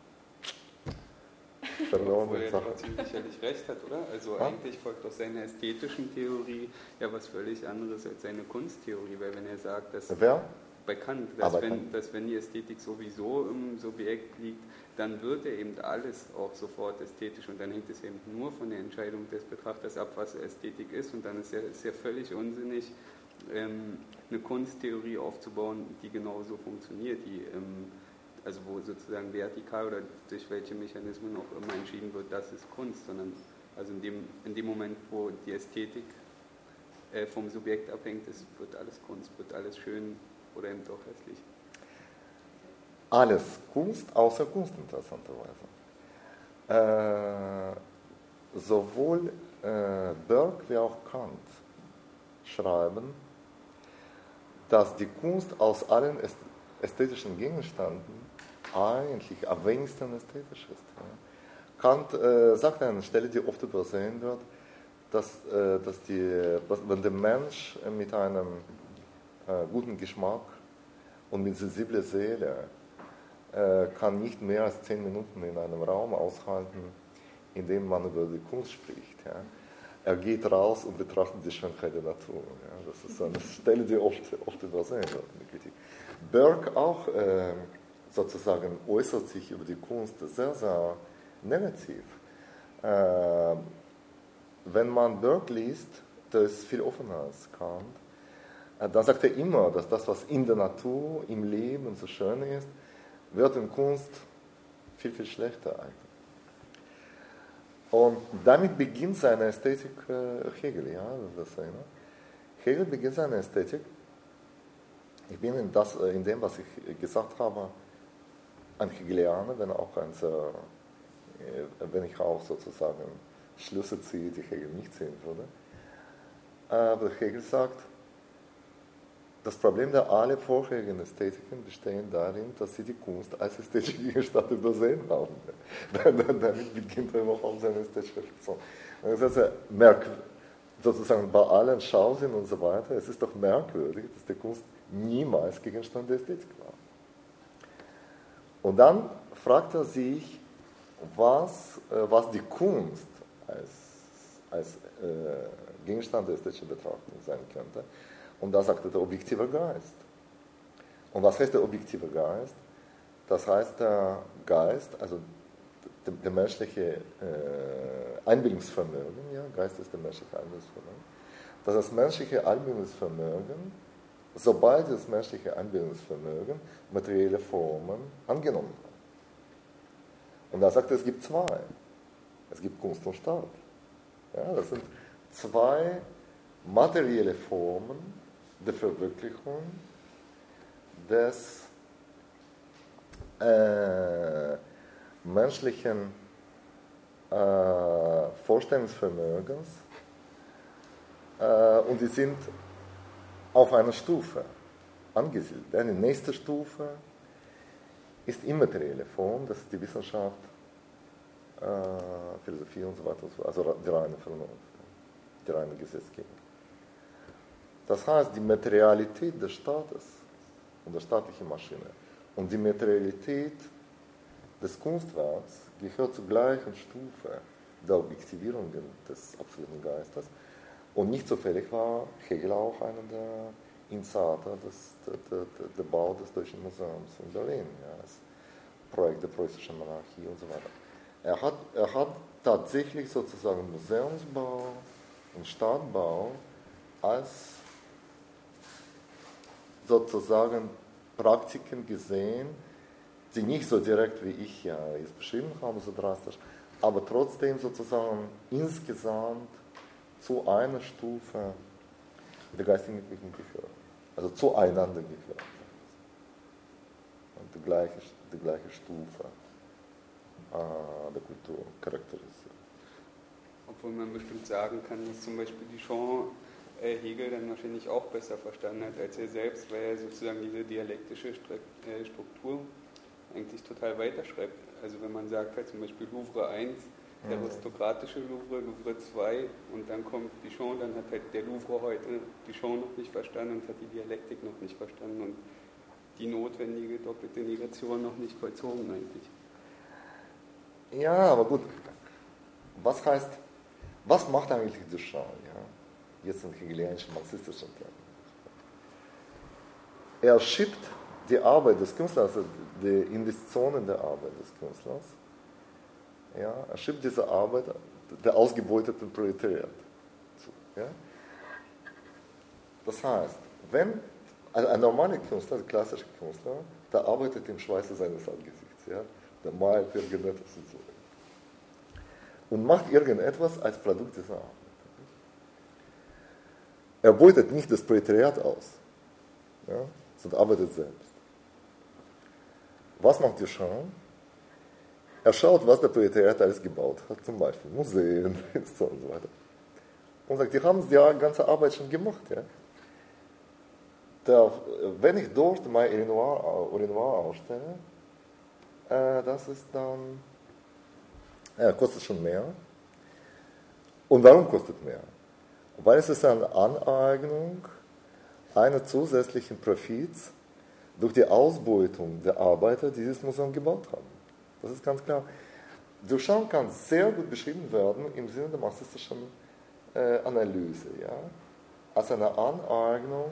F: Obwohl er trotzdem sicherlich recht hat, oder? Also ja? Eigentlich folgt aus seiner ästhetischen Theorie ja was völlig anderes als seine Kunsttheorie, weil wenn er sagt, dass
A: Wer?
F: bei Kant, dass wenn, Kant. dass wenn die Ästhetik sowieso im Subjekt liegt, dann wird er eben alles auch sofort ästhetisch und dann hängt es eben nur von der Entscheidung des Betrachters ab, was Ästhetik ist und dann ist ja, ist ja völlig unsinnig, ähm, eine Kunsttheorie aufzubauen, die genauso funktioniert, die ähm, also wo sozusagen vertikal oder durch welche Mechanismen auch immer entschieden wird, das ist Kunst, sondern also in dem, in dem Moment, wo die Ästhetik äh, vom Subjekt abhängt, ist, wird alles Kunst, wird alles schön oder eben doch hässlich.
A: Alles Kunst, außer Kunst interessanterweise. Äh, sowohl äh, Burke wie auch Kant schreiben dass die Kunst aus allen ästhetischen Gegenständen eigentlich am wenigsten ästhetisch ist. Ja. Kant äh, sagt an einer Stelle, die oft übersehen wird, dass, äh, dass die, wenn der Mensch mit einem äh, guten Geschmack und mit sensibler Seele äh, kann nicht mehr als zehn Minuten in einem Raum aushalten, in dem man über die Kunst spricht. Ja. Er geht raus und betrachtet die Schönheit der Natur. Ja. Das ist eine Stelle, die oft, oft übersehen wird in der Kritik. Burke auch äh, sozusagen äußert sich über die Kunst sehr, sehr negativ. Äh, wenn man Burke liest, der ist viel offener als Kant, äh, dann sagt er immer, dass das, was in der Natur, im Leben so schön ist, wird in Kunst viel, viel schlechter eigentlich. Und damit beginnt seine Ästhetik äh, Hegel. Ja, das ist, ne? Hegel beginnt seine Ästhetik. Ich bin in, das, in dem, was ich gesagt habe, ein Hegelianer, wenn, auch ein sehr, wenn ich auch sozusagen Schlüsse ziehe, die Hegel nicht ziehen würde. Aber Hegel sagt, das Problem der alle vorherigen Ästhetiken bestehen darin, dass sie die Kunst als ästhetische Gegenstand übersehen haben. Damit beginnt er auch seine ästhetische Reflexion. Das heißt, er merkt sozusagen bei allen Schausinnen und so weiter, es ist doch merkwürdig, dass die Kunst niemals Gegenstand der Ästhetik war. Und dann fragt er sich, was, was die Kunst als, als äh, Gegenstand der ästhetischen Betrachtung sein könnte. Und da sagt er der objektive Geist. Und was heißt der objektive Geist? Das heißt der Geist, also der, der menschliche äh, Einbildungsvermögen, ja, Geist ist der menschliche Einbildungsvermögen, dass das menschliche Einbildungsvermögen, sobald das menschliche Einbildungsvermögen materielle Formen angenommen hat. Und da sagt er, es gibt zwei. Es gibt Kunst und Staat. Ja, das sind zwei materielle Formen der Verwirklichung des äh, menschlichen äh, Vorstellungsvermögens äh, und die sind auf einer Stufe angesiedelt. Eine nächste Stufe ist immaterielle Form, das ist die Wissenschaft, äh, Philosophie und so weiter, also die reine Vernunft, die reine Gesetzgebung. Das heißt, die Materialität des Staates und der staatlichen Maschine und die Materialität des Kunstwerks gehört zur gleichen Stufe der Objektivierung des absoluten Geistes. Und nicht zufällig war Hegel auch einer der Initiator des der, der, der Bau des Deutschen Museums in Berlin, ja, das Projekt der preußischen Monarchie und so weiter. Er hat, er hat tatsächlich sozusagen Museumsbau und Stadtbau als sozusagen Praktiken gesehen, die nicht so direkt wie ich ja jetzt beschrieben habe, so drastisch, aber trotzdem sozusagen insgesamt zu einer Stufe der geistigen Entwicklung gehören. Also zueinander gehören. Und die gleiche, die gleiche Stufe äh, der Kultur charakterisiert.
F: Obwohl man bestimmt sagen kann, dass zum Beispiel Duchamp Hegel dann wahrscheinlich auch besser verstanden hat als er selbst, weil er sozusagen diese dialektische Struktur eigentlich total weiterschreibt. Also wenn man sagt halt zum Beispiel Louvre eins, der aristokratische Louvre, Louvre zwei und dann kommt Duchamp, dann hat halt der Louvre heute Duchamp noch nicht verstanden und hat die Dialektik noch nicht verstanden und die notwendige doppelte Negation noch nicht vollzogen eigentlich.
A: Ja, aber gut, was heißt, was macht eigentlich Duchamp, ja? Jetzt in hegelianischen marxistischen Termen? Er schiebt die Arbeit des Künstlers, also die Investitionen der Arbeit des Künstlers, ja, er schiebt diese Arbeit der ausgebeuteten Proletariat zu. Ja? Das heißt, wenn also ein normaler Künstler, ein klassischer Künstler, der arbeitet im Schweiße seines Angesichts, ja? Der malt irgendetwas und so. Und macht irgendetwas als Produkt dieser Arbeit. Er beutet nicht das Proletariat aus, ja? Sondern arbeitet selbst. Was macht Duchamp? Er schaut, was der Proletariat alles gebaut hat, zum Beispiel Museen und so weiter. Und sagt, die haben die ganze Arbeit schon gemacht. Ja? der, wenn ich dort mein Urinoir, Urinoir ausstelle, äh, das ist dann, ja, kostet schon mehr. Und warum kostet mehr? Weil es ist eine Aneignung eines zusätzlichen Profits durch die Ausbeutung der Arbeiter, die dieses Museum gebaut haben. Das ist ganz klar. Duchamp kann sehr gut beschrieben werden im Sinne der marxistischen äh, Analyse, ja? Als eine Aneignung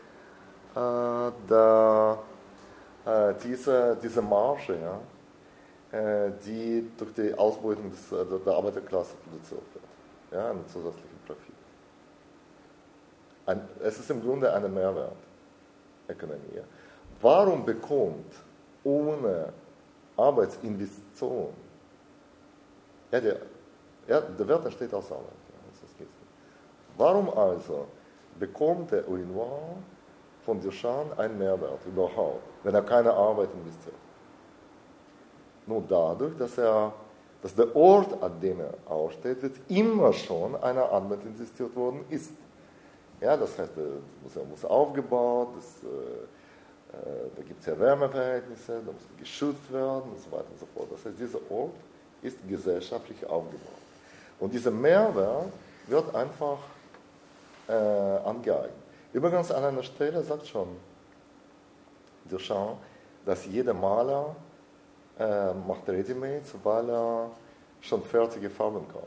A: äh, der, äh, dieser, dieser Marge, ja? äh, die durch die Ausbeutung des, der, der Arbeiterklasse produziert wird. Ja? Einen zusätzlichen Profit. Ein, es ist im Grunde eine Mehrwertökonomie. Warum bekommt ohne Arbeitsinvestition, ja, der, ja, der Wert entsteht aus Arbeit. Ja, das geht. Warum also bekommt der Urinoir von Duchamp einen Mehrwert überhaupt, wenn er keine Arbeit investiert? Nur dadurch, dass, er, dass der Ort, an dem er aussteht, wird immer schon einer Arbeit investiert worden ist. Ja, das heißt, das Museum muss aufgebaut, das, äh, äh, da gibt es ja Wärmeverhältnisse, da muss geschützt werden und so weiter und so fort. Das heißt, dieser Ort ist gesellschaftlich aufgebaut. Und dieser Mehrwert wird einfach äh, angeeignet. Übrigens an einer Stelle sagt schon Duchamp, dass jeder Maler äh, macht Ready-Mades, weil er schon fertige Farben kauft.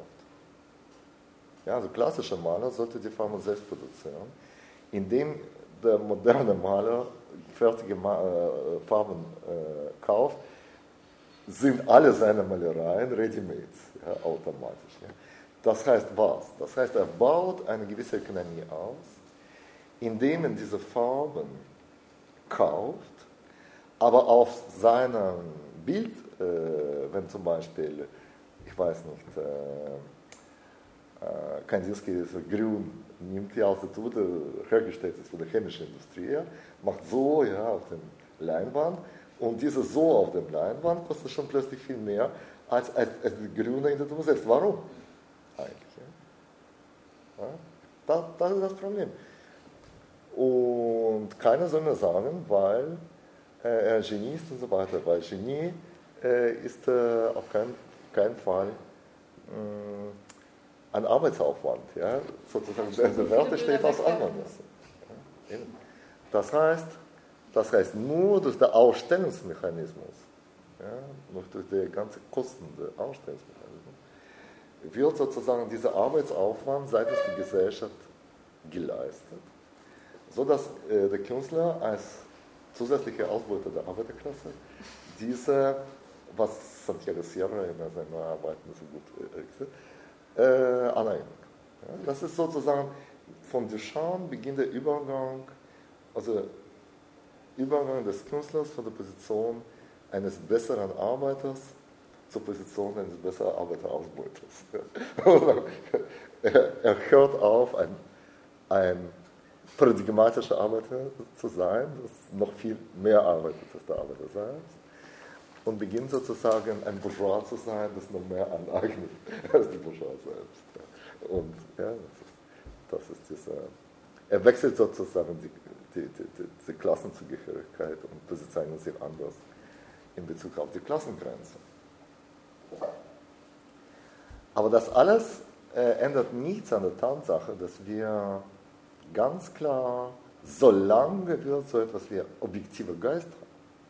A: Ja, also klassischer Maler sollte die Farben selbst produzieren, indem der moderne Maler fertige Ma- äh, Farben äh, kauft, sind alle seine Malereien Ready-Made, ja, automatisch. Ja. Das heißt was? Das heißt, er baut eine gewisse Ökonomie aus, indem er diese Farben kauft, aber auf seinem Bild, äh, wenn zum Beispiel, ich weiß nicht, äh, Kandinsky ist grün, nimmt die aus der Tube, hergestellt ist von der chemischen Industrie, macht so ja, auf dem Leinwand und dieses so auf dem Leinwand kostet schon plötzlich viel mehr als, als, als die Grüne in der Tube selbst. Warum? Eigentlich. Ja? Ja? Das, das ist das Problem. Und keiner soll mir sagen, weil äh, er Genie ist und so weiter, weil Genie äh, ist äh, auf keinen, keinen Fall mh, ein Arbeitsaufwand, ja, sozusagen, der Werte steht aus Anwendnissen. Ja, das heißt, das heißt, nur durch den Ausstellungsmechanismus, ja, nur durch die ganze Kosten des Ausstellungsmechanismus, wird sozusagen dieser Arbeitsaufwand seitens der Gesellschaft geleistet, sodass äh, der Künstler als zusätzliche Ausbeuter der Arbeiterklasse diese, was Santiago Sierra in seinen Arbeiten so gut äh, Äh, Aneignung. Ja, das ist sozusagen von Duchamp beginnt der Übergang, also Übergang des Künstlers von der Position eines besseren Arbeiters zur Position eines besseren Arbeiterausbeuters. er, er hört auf, ein, ein paradigmatischer Arbeiter zu sein, das noch viel mehr arbeitet als der Arbeiter selbst. Und beginnt sozusagen ein Bourgeois zu sein, das noch mehr aneignet als die Bourgeois selbst. Und ja, das ist, das ist dieser, er wechselt sozusagen die, die, die, die, die Klassenzugehörigkeit und positioniert sich anders in Bezug auf die Klassengrenze. Aber das alles äh, ändert nichts an der Tatsache, dass wir ganz klar, solange wir so etwas wie objektiver Geist haben,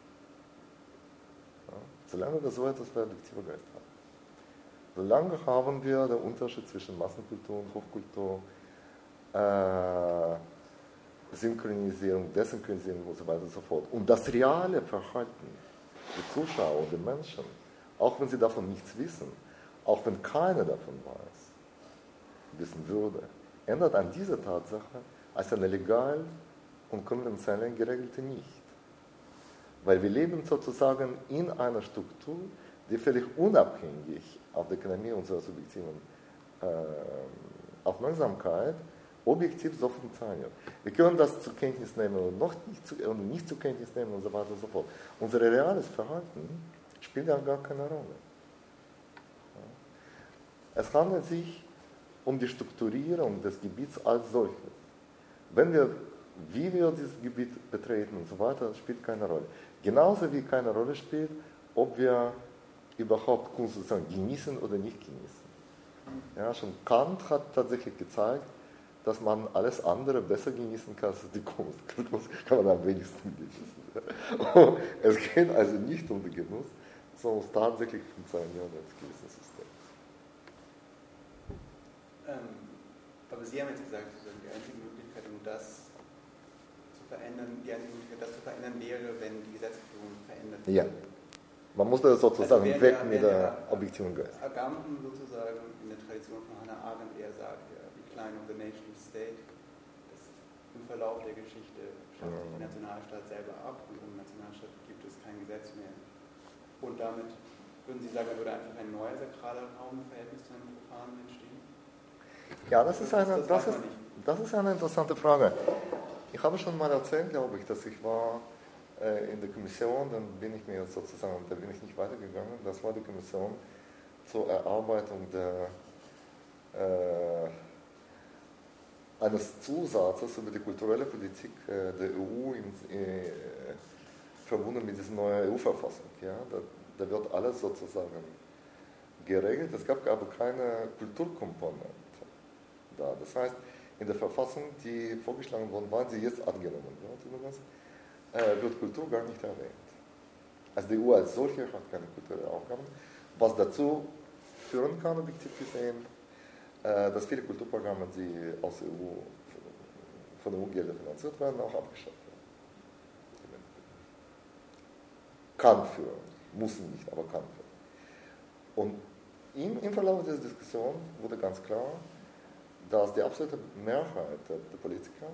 A: solange wir so etwas wie objektiver Geist haben. Solange haben wir den Unterschied zwischen Massenkultur und Hochkultur, äh, Synchronisierung, Desynchronisierung und so weiter und so fort. Und das reale Verhalten der Zuschauer und der Menschen, auch wenn sie davon nichts wissen, auch wenn keiner davon weiß, wissen würde, ändert an dieser Tatsache als eine legal und konventionell geregelte nicht. Weil wir leben sozusagen in einer Struktur, die völlig unabhängig auf der Ökonomie unserer subjektiven äh, Aufmerksamkeit objektiv so funktioniert. Wir können das zur Kenntnis nehmen und noch nicht, zu, und nicht zur Kenntnis nehmen und so weiter und so fort. Unser reales Verhalten spielt ja gar keine Rolle. Ja. Es handelt sich um die Strukturierung des Gebiets als solches. Wenn wir wie wir dieses Gebiet betreten und so weiter, spielt keine Rolle. Genauso wie keine Rolle spielt, ob wir überhaupt Kunst sozusagen genießen oder nicht genießen. Ja, schon Kant hat tatsächlich gezeigt, dass man alles andere besser genießen kann als die Kunst. Kunst kann man am wenigsten genießen. Es geht also nicht um den Genuss, sondern es tatsächlich funktioniert als gewisses System.
D: Ähm, aber Sie haben jetzt gesagt, die einzige Möglichkeit, um das zu verändern, die einzige Möglichkeit, das zu verändern, wäre, wenn die Gesetzgebung verändert wird.
A: Ja. Man muss das sozusagen
D: also
A: weg
D: ja,
A: mit der objektiven Geist.
D: Agamben sozusagen in der Tradition von Hannah Arendt eher sagt, ja, Decline of the Nation State, das im Verlauf der Geschichte schafft sich die Nationalstaat selber ab und im Nationalstaat gibt es kein Gesetz mehr. Und damit würden Sie sagen, würde einfach ein neuer sakraler Raum im Verhältnis zu einem Profanen entstehen?
A: Ja, das ist eine,
D: das,
A: das ist, das ist eine interessante Frage. Ich habe schon mal erzählt, glaube ich, dass ich war in der Kommission, dann bin ich mir sozusagen, da bin ich nicht weitergegangen, das war die Kommission zur Erarbeitung der, äh, eines Zusatzes über die kulturelle Politik äh, der E U in, äh, verbunden mit dieser neuen E U-Verfassung. Ja? Da, da wird alles sozusagen geregelt, es gab aber keine Kulturkomponente da. Das heißt, in der Verfassung, die vorgeschlagen worden war, die jetzt angenommen wird, übrigens, wird Kultur gar nicht erwähnt. Also die E U als solche hat keine kulturellen Aufgaben, was dazu führen kann, objektiv gesehen, dass viele Kulturprogramme, die aus der E U, von der E U-Gelder finanziert werden, auch abgeschafft werden. Kann führen, muss nicht, aber kann führen. Und im, im Verlauf dieser Diskussion wurde ganz klar, dass die absolute Mehrheit der, der Politiker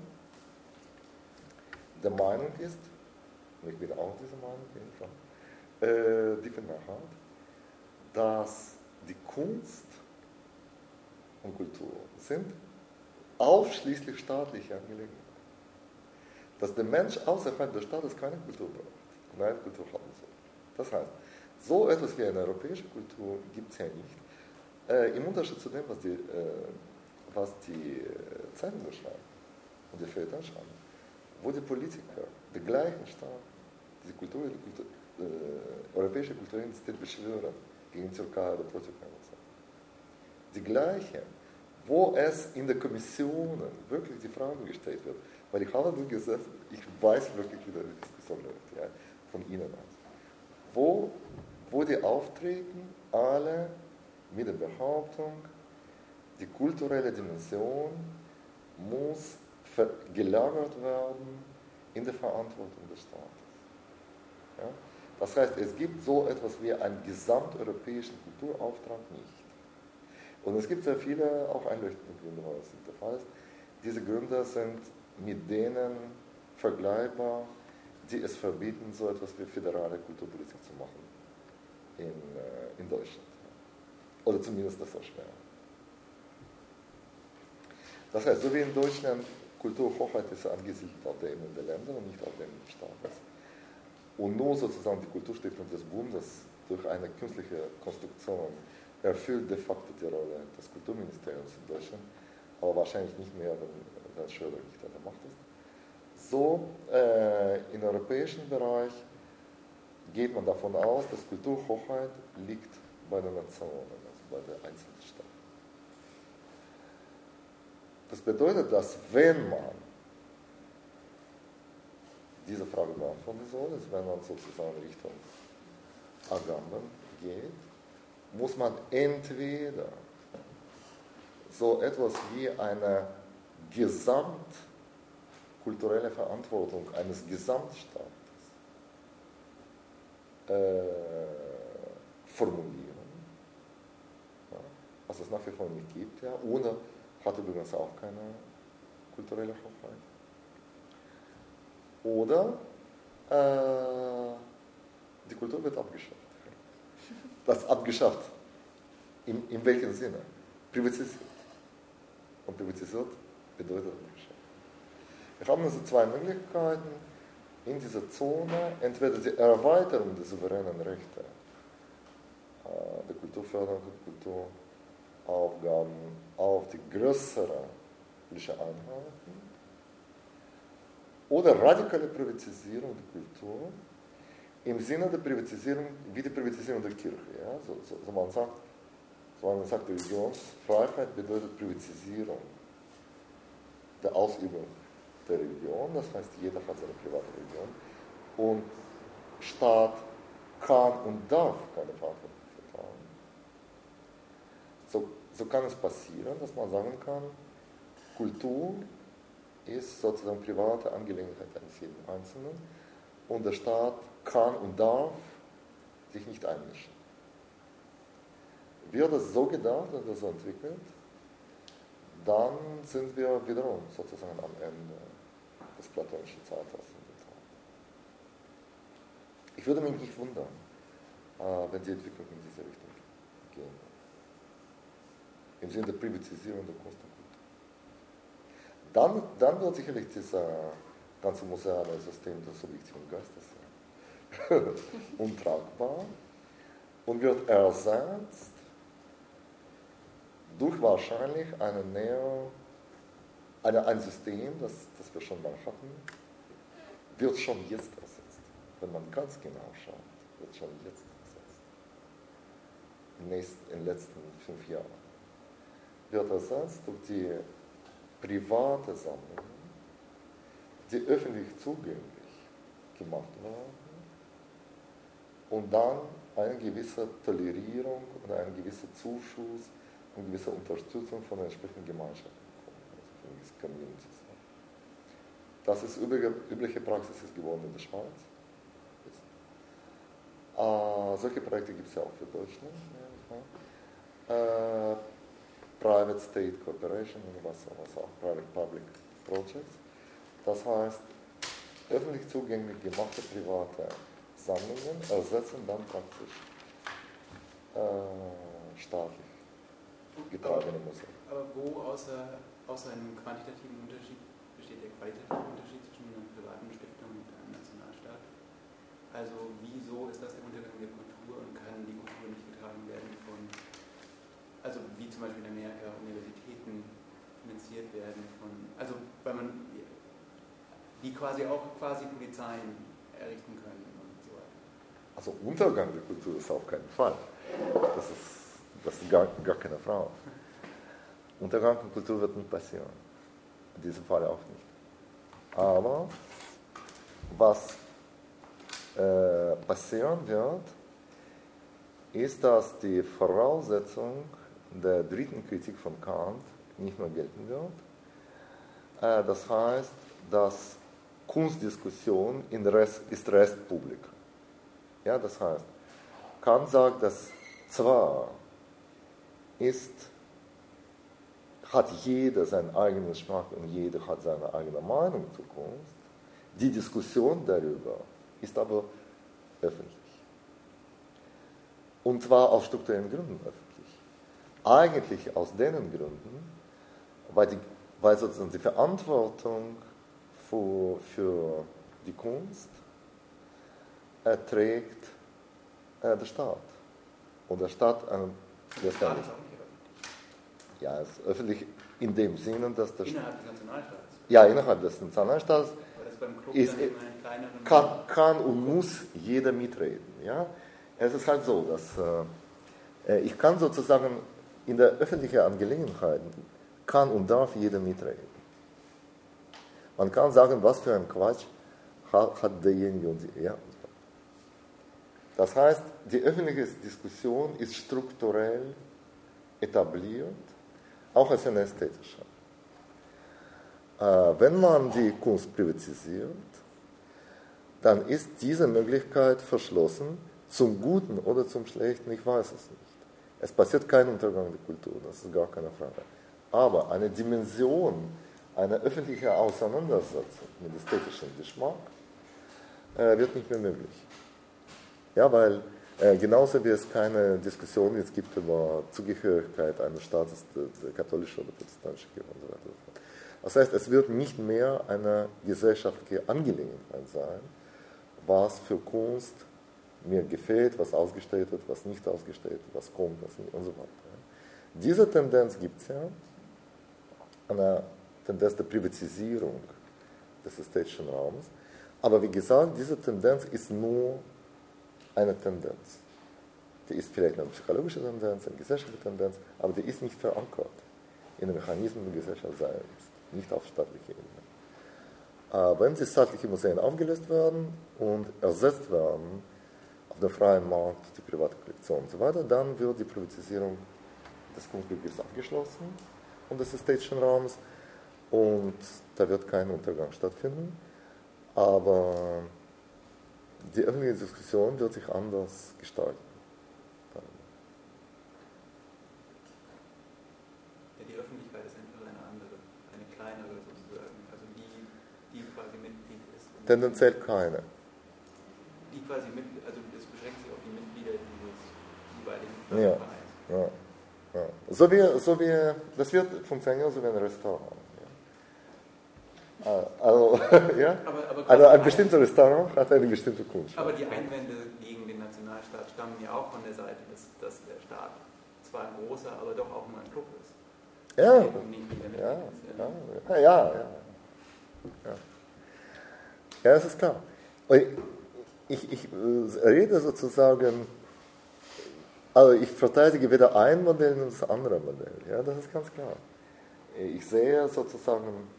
A: der Meinung ist, und ich bin auch dieser Meinung, äh, die Mehrheit, dass die Kunst und Kultur sind ausschließlich staatliche Angelegenheiten. Dass der Mensch außerhalb des Staates keine Kultur braucht, keine Kultur haben soll. Das heißt, so etwas wie eine europäische Kultur gibt es ja nicht. Äh, Im Unterschied zu dem, was die, äh, was die Zeitungen schreiben und die Feuilletons schreiben, wo die Politiker der gleichen Staat diese Kultur, die Kultur, äh, europäische Kulturidentität beschwören gegen die Türkei oder pro-Türkei. Die gleichen, wo es in der Kommission wirklich die Frage gestellt wird, weil ich habe gesessen, ich weiß wirklich, wie die Diskussion läuft, ja, von Ihnen aus. Wo, wo die auftreten, alle mit der Behauptung, die kulturelle Dimension muss gelagert werden in der Verantwortung des Staates. Ja? Das heißt, es gibt so etwas wie einen gesamteuropäischen Kulturauftrag nicht. Und es gibt sehr viele auch einleuchtende Gründe, warum das nicht der Fall ist. Diese Gründe sind mit denen vergleichbar, die es verbieten, so etwas wie föderale Kulturpolitik zu machen in, äh, in Deutschland. Oder zumindest das erschweren. Das heißt, so wie in Deutschland Kulturhochheit ist angesiedelt auf der Ebene der Länder und nicht auf der Ebene des Staates. Und nur sozusagen die Kulturstiftung des Bundes durch eine künstliche Konstruktion erfüllt de facto die Rolle des Kulturministeriums in Deutschland, aber wahrscheinlich nicht mehr, wenn, wenn Schröder nicht an der Macht ist. So, äh, im europäischen Bereich geht man davon aus, dass Kulturhochheit liegt bei den Nationen, also bei den einzelnen Staaten. Das bedeutet, dass wenn man diese Frage beantworten soll, ist, wenn man sozusagen Richtung Agamben geht, muss man entweder so etwas wie eine gesamtkulturelle Verantwortung eines Gesamtstaates äh, formulieren, ja, was es nach wie vor nicht gibt, ja, ohne hat übrigens auch keine kulturelle Hochheit. Oder äh, die Kultur wird abgeschafft. Das abgeschafft. In, in welchem Sinne? Privatisiert. Und privatisiert bedeutet abgeschafft. Wir haben also zwei Möglichkeiten in dieser Zone. Entweder die Erweiterung der souveränen Rechte, äh, der Kulturförderung und Kulturaufgaben auf die größere politische Einheiten, oder radikale Privatisierung der Kultur im Sinne der Privatisierung, wie die Privatisierung der Kirche. Ja? So, so, so man sagt, so man sagt, Religionsfreiheit bedeutet Privatisierung der Ausübung der Religion, das heißt, jeder hat seine private Religion und Staat kann und darf keine Verantwortung vertragen. So, so kann es passieren, dass man sagen kann, Kultur ist sozusagen private Angelegenheit eines jeden Einzelnen und der Staat kann und darf sich nicht einmischen. Wird es so gedacht oder so entwickelt, dann sind wir wiederum sozusagen am Ende des platonischen Zeitalters. Ich würde mich nicht wundern, wenn die Entwicklung in diese Richtung gehen wird. Im Sinne der Privatisierung der Kunst und Kultur. Dann, dann wird sicherlich dieses ganze museale System des subjektiven Geistes sein. Untragbar und wird ersetzt durch wahrscheinlich eine Neo, eine, ein System, das, das wir schon mal hatten, wird schon jetzt ersetzt. Wenn man ganz genau schaut, wird schon jetzt ersetzt. In, nächsten, in den letzten fünf Jahren. Wird ersetzt durch die private Sammlung, die öffentlich zugänglich gemacht werden und dann eine gewisse Tolerierung oder ein gewisser Zuschuss und gewisse Unterstützung von der entsprechenden Gemeinschaft bekommen, also von diesen Communities. Das ist übliche, übliche Praxis ist geworden in der Schweiz. Äh, solche Projekte gibt es ja auch für Deutschland. Ja, äh, Private State Cooperation, was, was auch Private Public Projects. Das heißt, öffentlich zugänglich gemachte private Sammlungen ersetzen dann praktisch äh, staatlich getragene Museen.
D: Aber wo außer, außer einem quantitativen Unterschied besteht der qualitative Unterschied zwischen einer privaten Stiftung und einem Nationalstaat? Also wieso ist das der Untergang der Kultur und kann die Kultur nicht getragen werden von, also wie zum Beispiel in Amerika Universitäten finanziert werden von, also weil man, die quasi auch quasi Polizeien errichten können und so weiter.
A: Also Untergang der Kultur ist auf keinen Fall. Das ist, das ist gar, gar keine Frage. Untergang der Kultur wird nicht passieren. In diesem Fall auch nicht. Aber was äh, passieren wird, ist, dass die Voraussetzung der dritten Kritik von Kant nicht mehr gelten wird. Äh, das heißt, dass Kunstdiskussion in Rest, ist Restpublik. Ja, das heißt, Kant sagt, dass zwar ist, hat jeder seinen eigenen Geschmack und jeder hat seine eigene Meinung zur Kunst, die Diskussion darüber ist aber öffentlich. Und zwar aus strukturellen Gründen öffentlich. Eigentlich aus den Gründen, weil, die, weil sozusagen die Verantwortung für, für die Kunst äh, trägt äh, der Staat. Und der Staat äh, letztendlich. Ja, es ist öffentlich in dem Sinne, dass der
D: Innerhalb des Nationalstaates?
A: Ja, innerhalb des Nationalstaates ist,
D: kleineren
A: kann, kann und muss jeder mitreden. Ja? Es ist halt so, dass äh, ich kann sozusagen in der öffentlichen Angelegenheit kann und darf jeder mitreden. Man kann sagen, was für ein Quatsch hat, hat derjenige und die. Ja. Das heißt, die öffentliche Diskussion ist strukturell etabliert, auch als eine ästhetische. Äh, wenn man die Kunst privatisiert, dann ist diese Möglichkeit verschlossen, zum Guten oder zum Schlechten, ich weiß es nicht. Es passiert kein Untergang der Kultur, das ist gar keine Frage. Aber eine Dimension, eine öffentliche Auseinandersetzung mit ästhetischem Geschmack äh, wird nicht mehr möglich. Ja, weil äh, genauso wie es keine Diskussion jetzt gibt über Zugehörigkeit eines Staates, der, der katholische oder protestantische Kirche und so weiter. Das heißt, es wird nicht mehr eine gesellschaftliche Angelegenheit sein, was für Kunst mir gefällt, was ausgestellt wird, was nicht ausgestellt wird, was kommt, was nicht und so weiter. Diese Tendenz gibt es ja, eine Tendenz der Privatisierung des ästhetischen Raums. Aber wie gesagt, diese Tendenz ist nur eine Tendenz. Die ist vielleicht eine psychologische Tendenz, eine gesellschaftliche Tendenz, aber die ist nicht verankert in den Mechanismen der Gesellschaft selbst, nicht auf staatlicher Ebene. Äh, wenn die staatlichen Museen aufgelöst werden und ersetzt werden auf dem freien Markt, die private Kollektion und so weiter, dann wird die Privatisierung des Kunstbegriffs abgeschlossen und des ästhetischen Raums und da wird kein Untergang stattfinden. Aber die öffentliche Diskussion wird sich anders gestalten.
D: Ja, die Öffentlichkeit ist einfach eine andere, eine kleinere sozusagen, also die, die quasi Mitglied ist.
A: Tendenziell keine.
D: Die quasi mit, also es beschränkt sich auf die Mitglieder dieses jeweiligen
A: Ja, ja, ja. So wie, so wie, das wird funktionieren so wie ein Restaurant. Also, ja?
D: aber, aber
A: also ein bestimmtes Restaurant hat eine bestimmte Kunst.
D: Aber die Einwände gegen den Nationalstaat stammen ja auch von der Seite, dass, dass der Staat zwar ein großer, aber doch auch nur ein Club ist.
A: Ja,
D: nicht
A: ja, ja, ja, ja, ja. Ja, es ist klar. Ich, ich rede sozusagen, also ich verteidige weder ein Modell noch das andere Modell. Ja, das ist ganz klar. Ich sehe sozusagen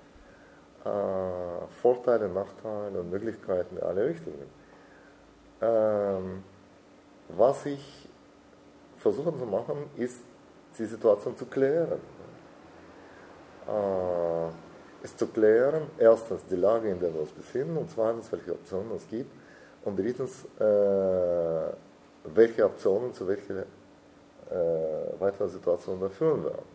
A: Äh, Vorteile, Nachteile und Möglichkeiten in alle Richtungen. Ähm, was ich versuche zu machen, ist, die Situation zu klären. Äh, es zu klären, erstens die Lage, in der wir uns befinden, und zweitens, welche Optionen es gibt, und drittens, äh, welche Optionen zu welcher äh, weiteren Situation wir führen werden.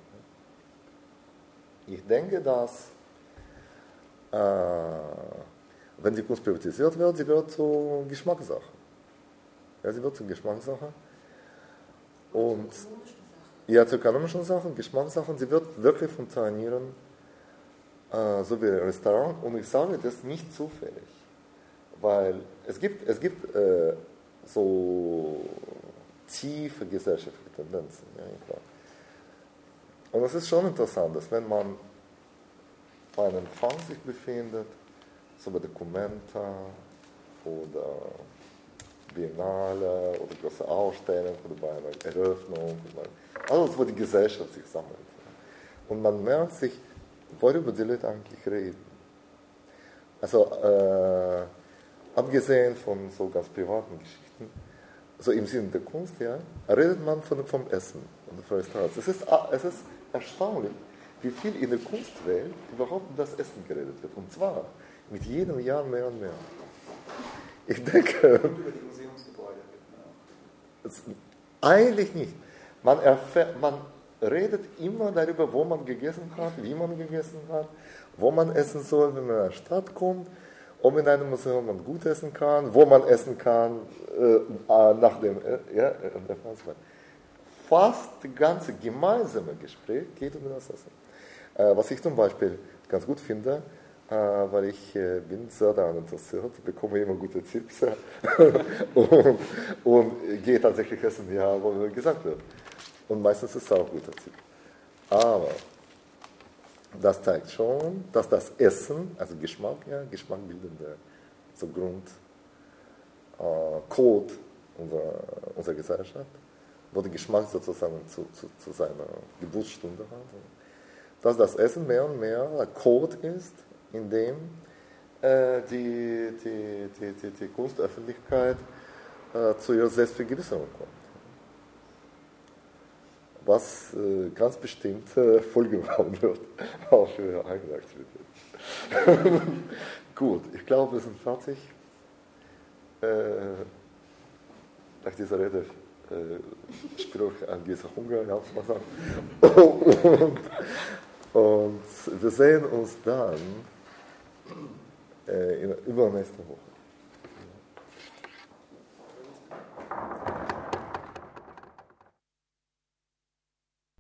A: Ich denke, dass Äh, wenn die Kunst privatisiert wird, sie wird zur Geschmackssache. Ja, sie wird zur Geschmackssache. Und ja, zur ökonomischen Sachen, Geschmackssachen, sie wird wirklich funktionieren, äh, so wie ein Restaurant. Und ich sage das nicht zufällig, weil es gibt, es gibt äh, so tiefe gesellschaftliche Tendenzen. Ja, klar. Und es ist schon interessant, dass wenn man bei einem Empfang sich befindet, so bei Documenta oder Biennale oder große Ausstellung oder bei einer Eröffnung, alles, wo die Gesellschaft sich sammelt. Und man merkt sich, worüber die Leute eigentlich reden. Also, äh, abgesehen von so ganz privaten Geschichten, so im Sinne der Kunst, ja, redet man von, vom Essen und von Restaurants. Es ist, es ist erstaunlich, wie viel in der Kunstwelt überhaupt um das Essen geredet wird. Und zwar mit jedem Jahr mehr und mehr. Ich denke...
D: Und über die Museumsgebäude.
A: Es, eigentlich nicht. Man, erfährt, man redet immer darüber, wo man gegessen hat, wie man gegessen hat, wo man essen soll, wenn man in eine Stadt kommt, ob in einem Museum man gut essen kann, wo man essen kann, äh, nach dem... Äh, ja, fast das ganze gemeinsame Gespräch geht um das Essen. Äh, was ich zum Beispiel ganz gut finde, äh, weil ich äh, bin sehr daran interessiert, bekomme immer gute Tipps und, und gehe tatsächlich essen, ja, wo mir gesagt wird. Und meistens ist es auch ein guter Tipp. Aber das zeigt schon, dass das Essen, also Geschmack, ja, geschmackbildende so Grund, äh, Code unserer, unserer Gesellschaft, wo der Geschmack sozusagen zu, zu, zu seiner Geburtsstunde hat, dass das Essen mehr und mehr ein Code ist, in dem äh, die, die, die, die, die Kunstöffentlichkeit äh, zu ihrer Selbstvergewisserung kommt. Was äh, ganz bestimmt äh, Folgen haben wird, auch für ihre eigene Aktivität. Gut, ich glaube, wir sind fertig. Äh, nach dieser Rede äh, spüre ich einen gewissen Hunger, ja, muss man sagen. Und, und wir sehen uns dann äh, in der übernächsten Woche.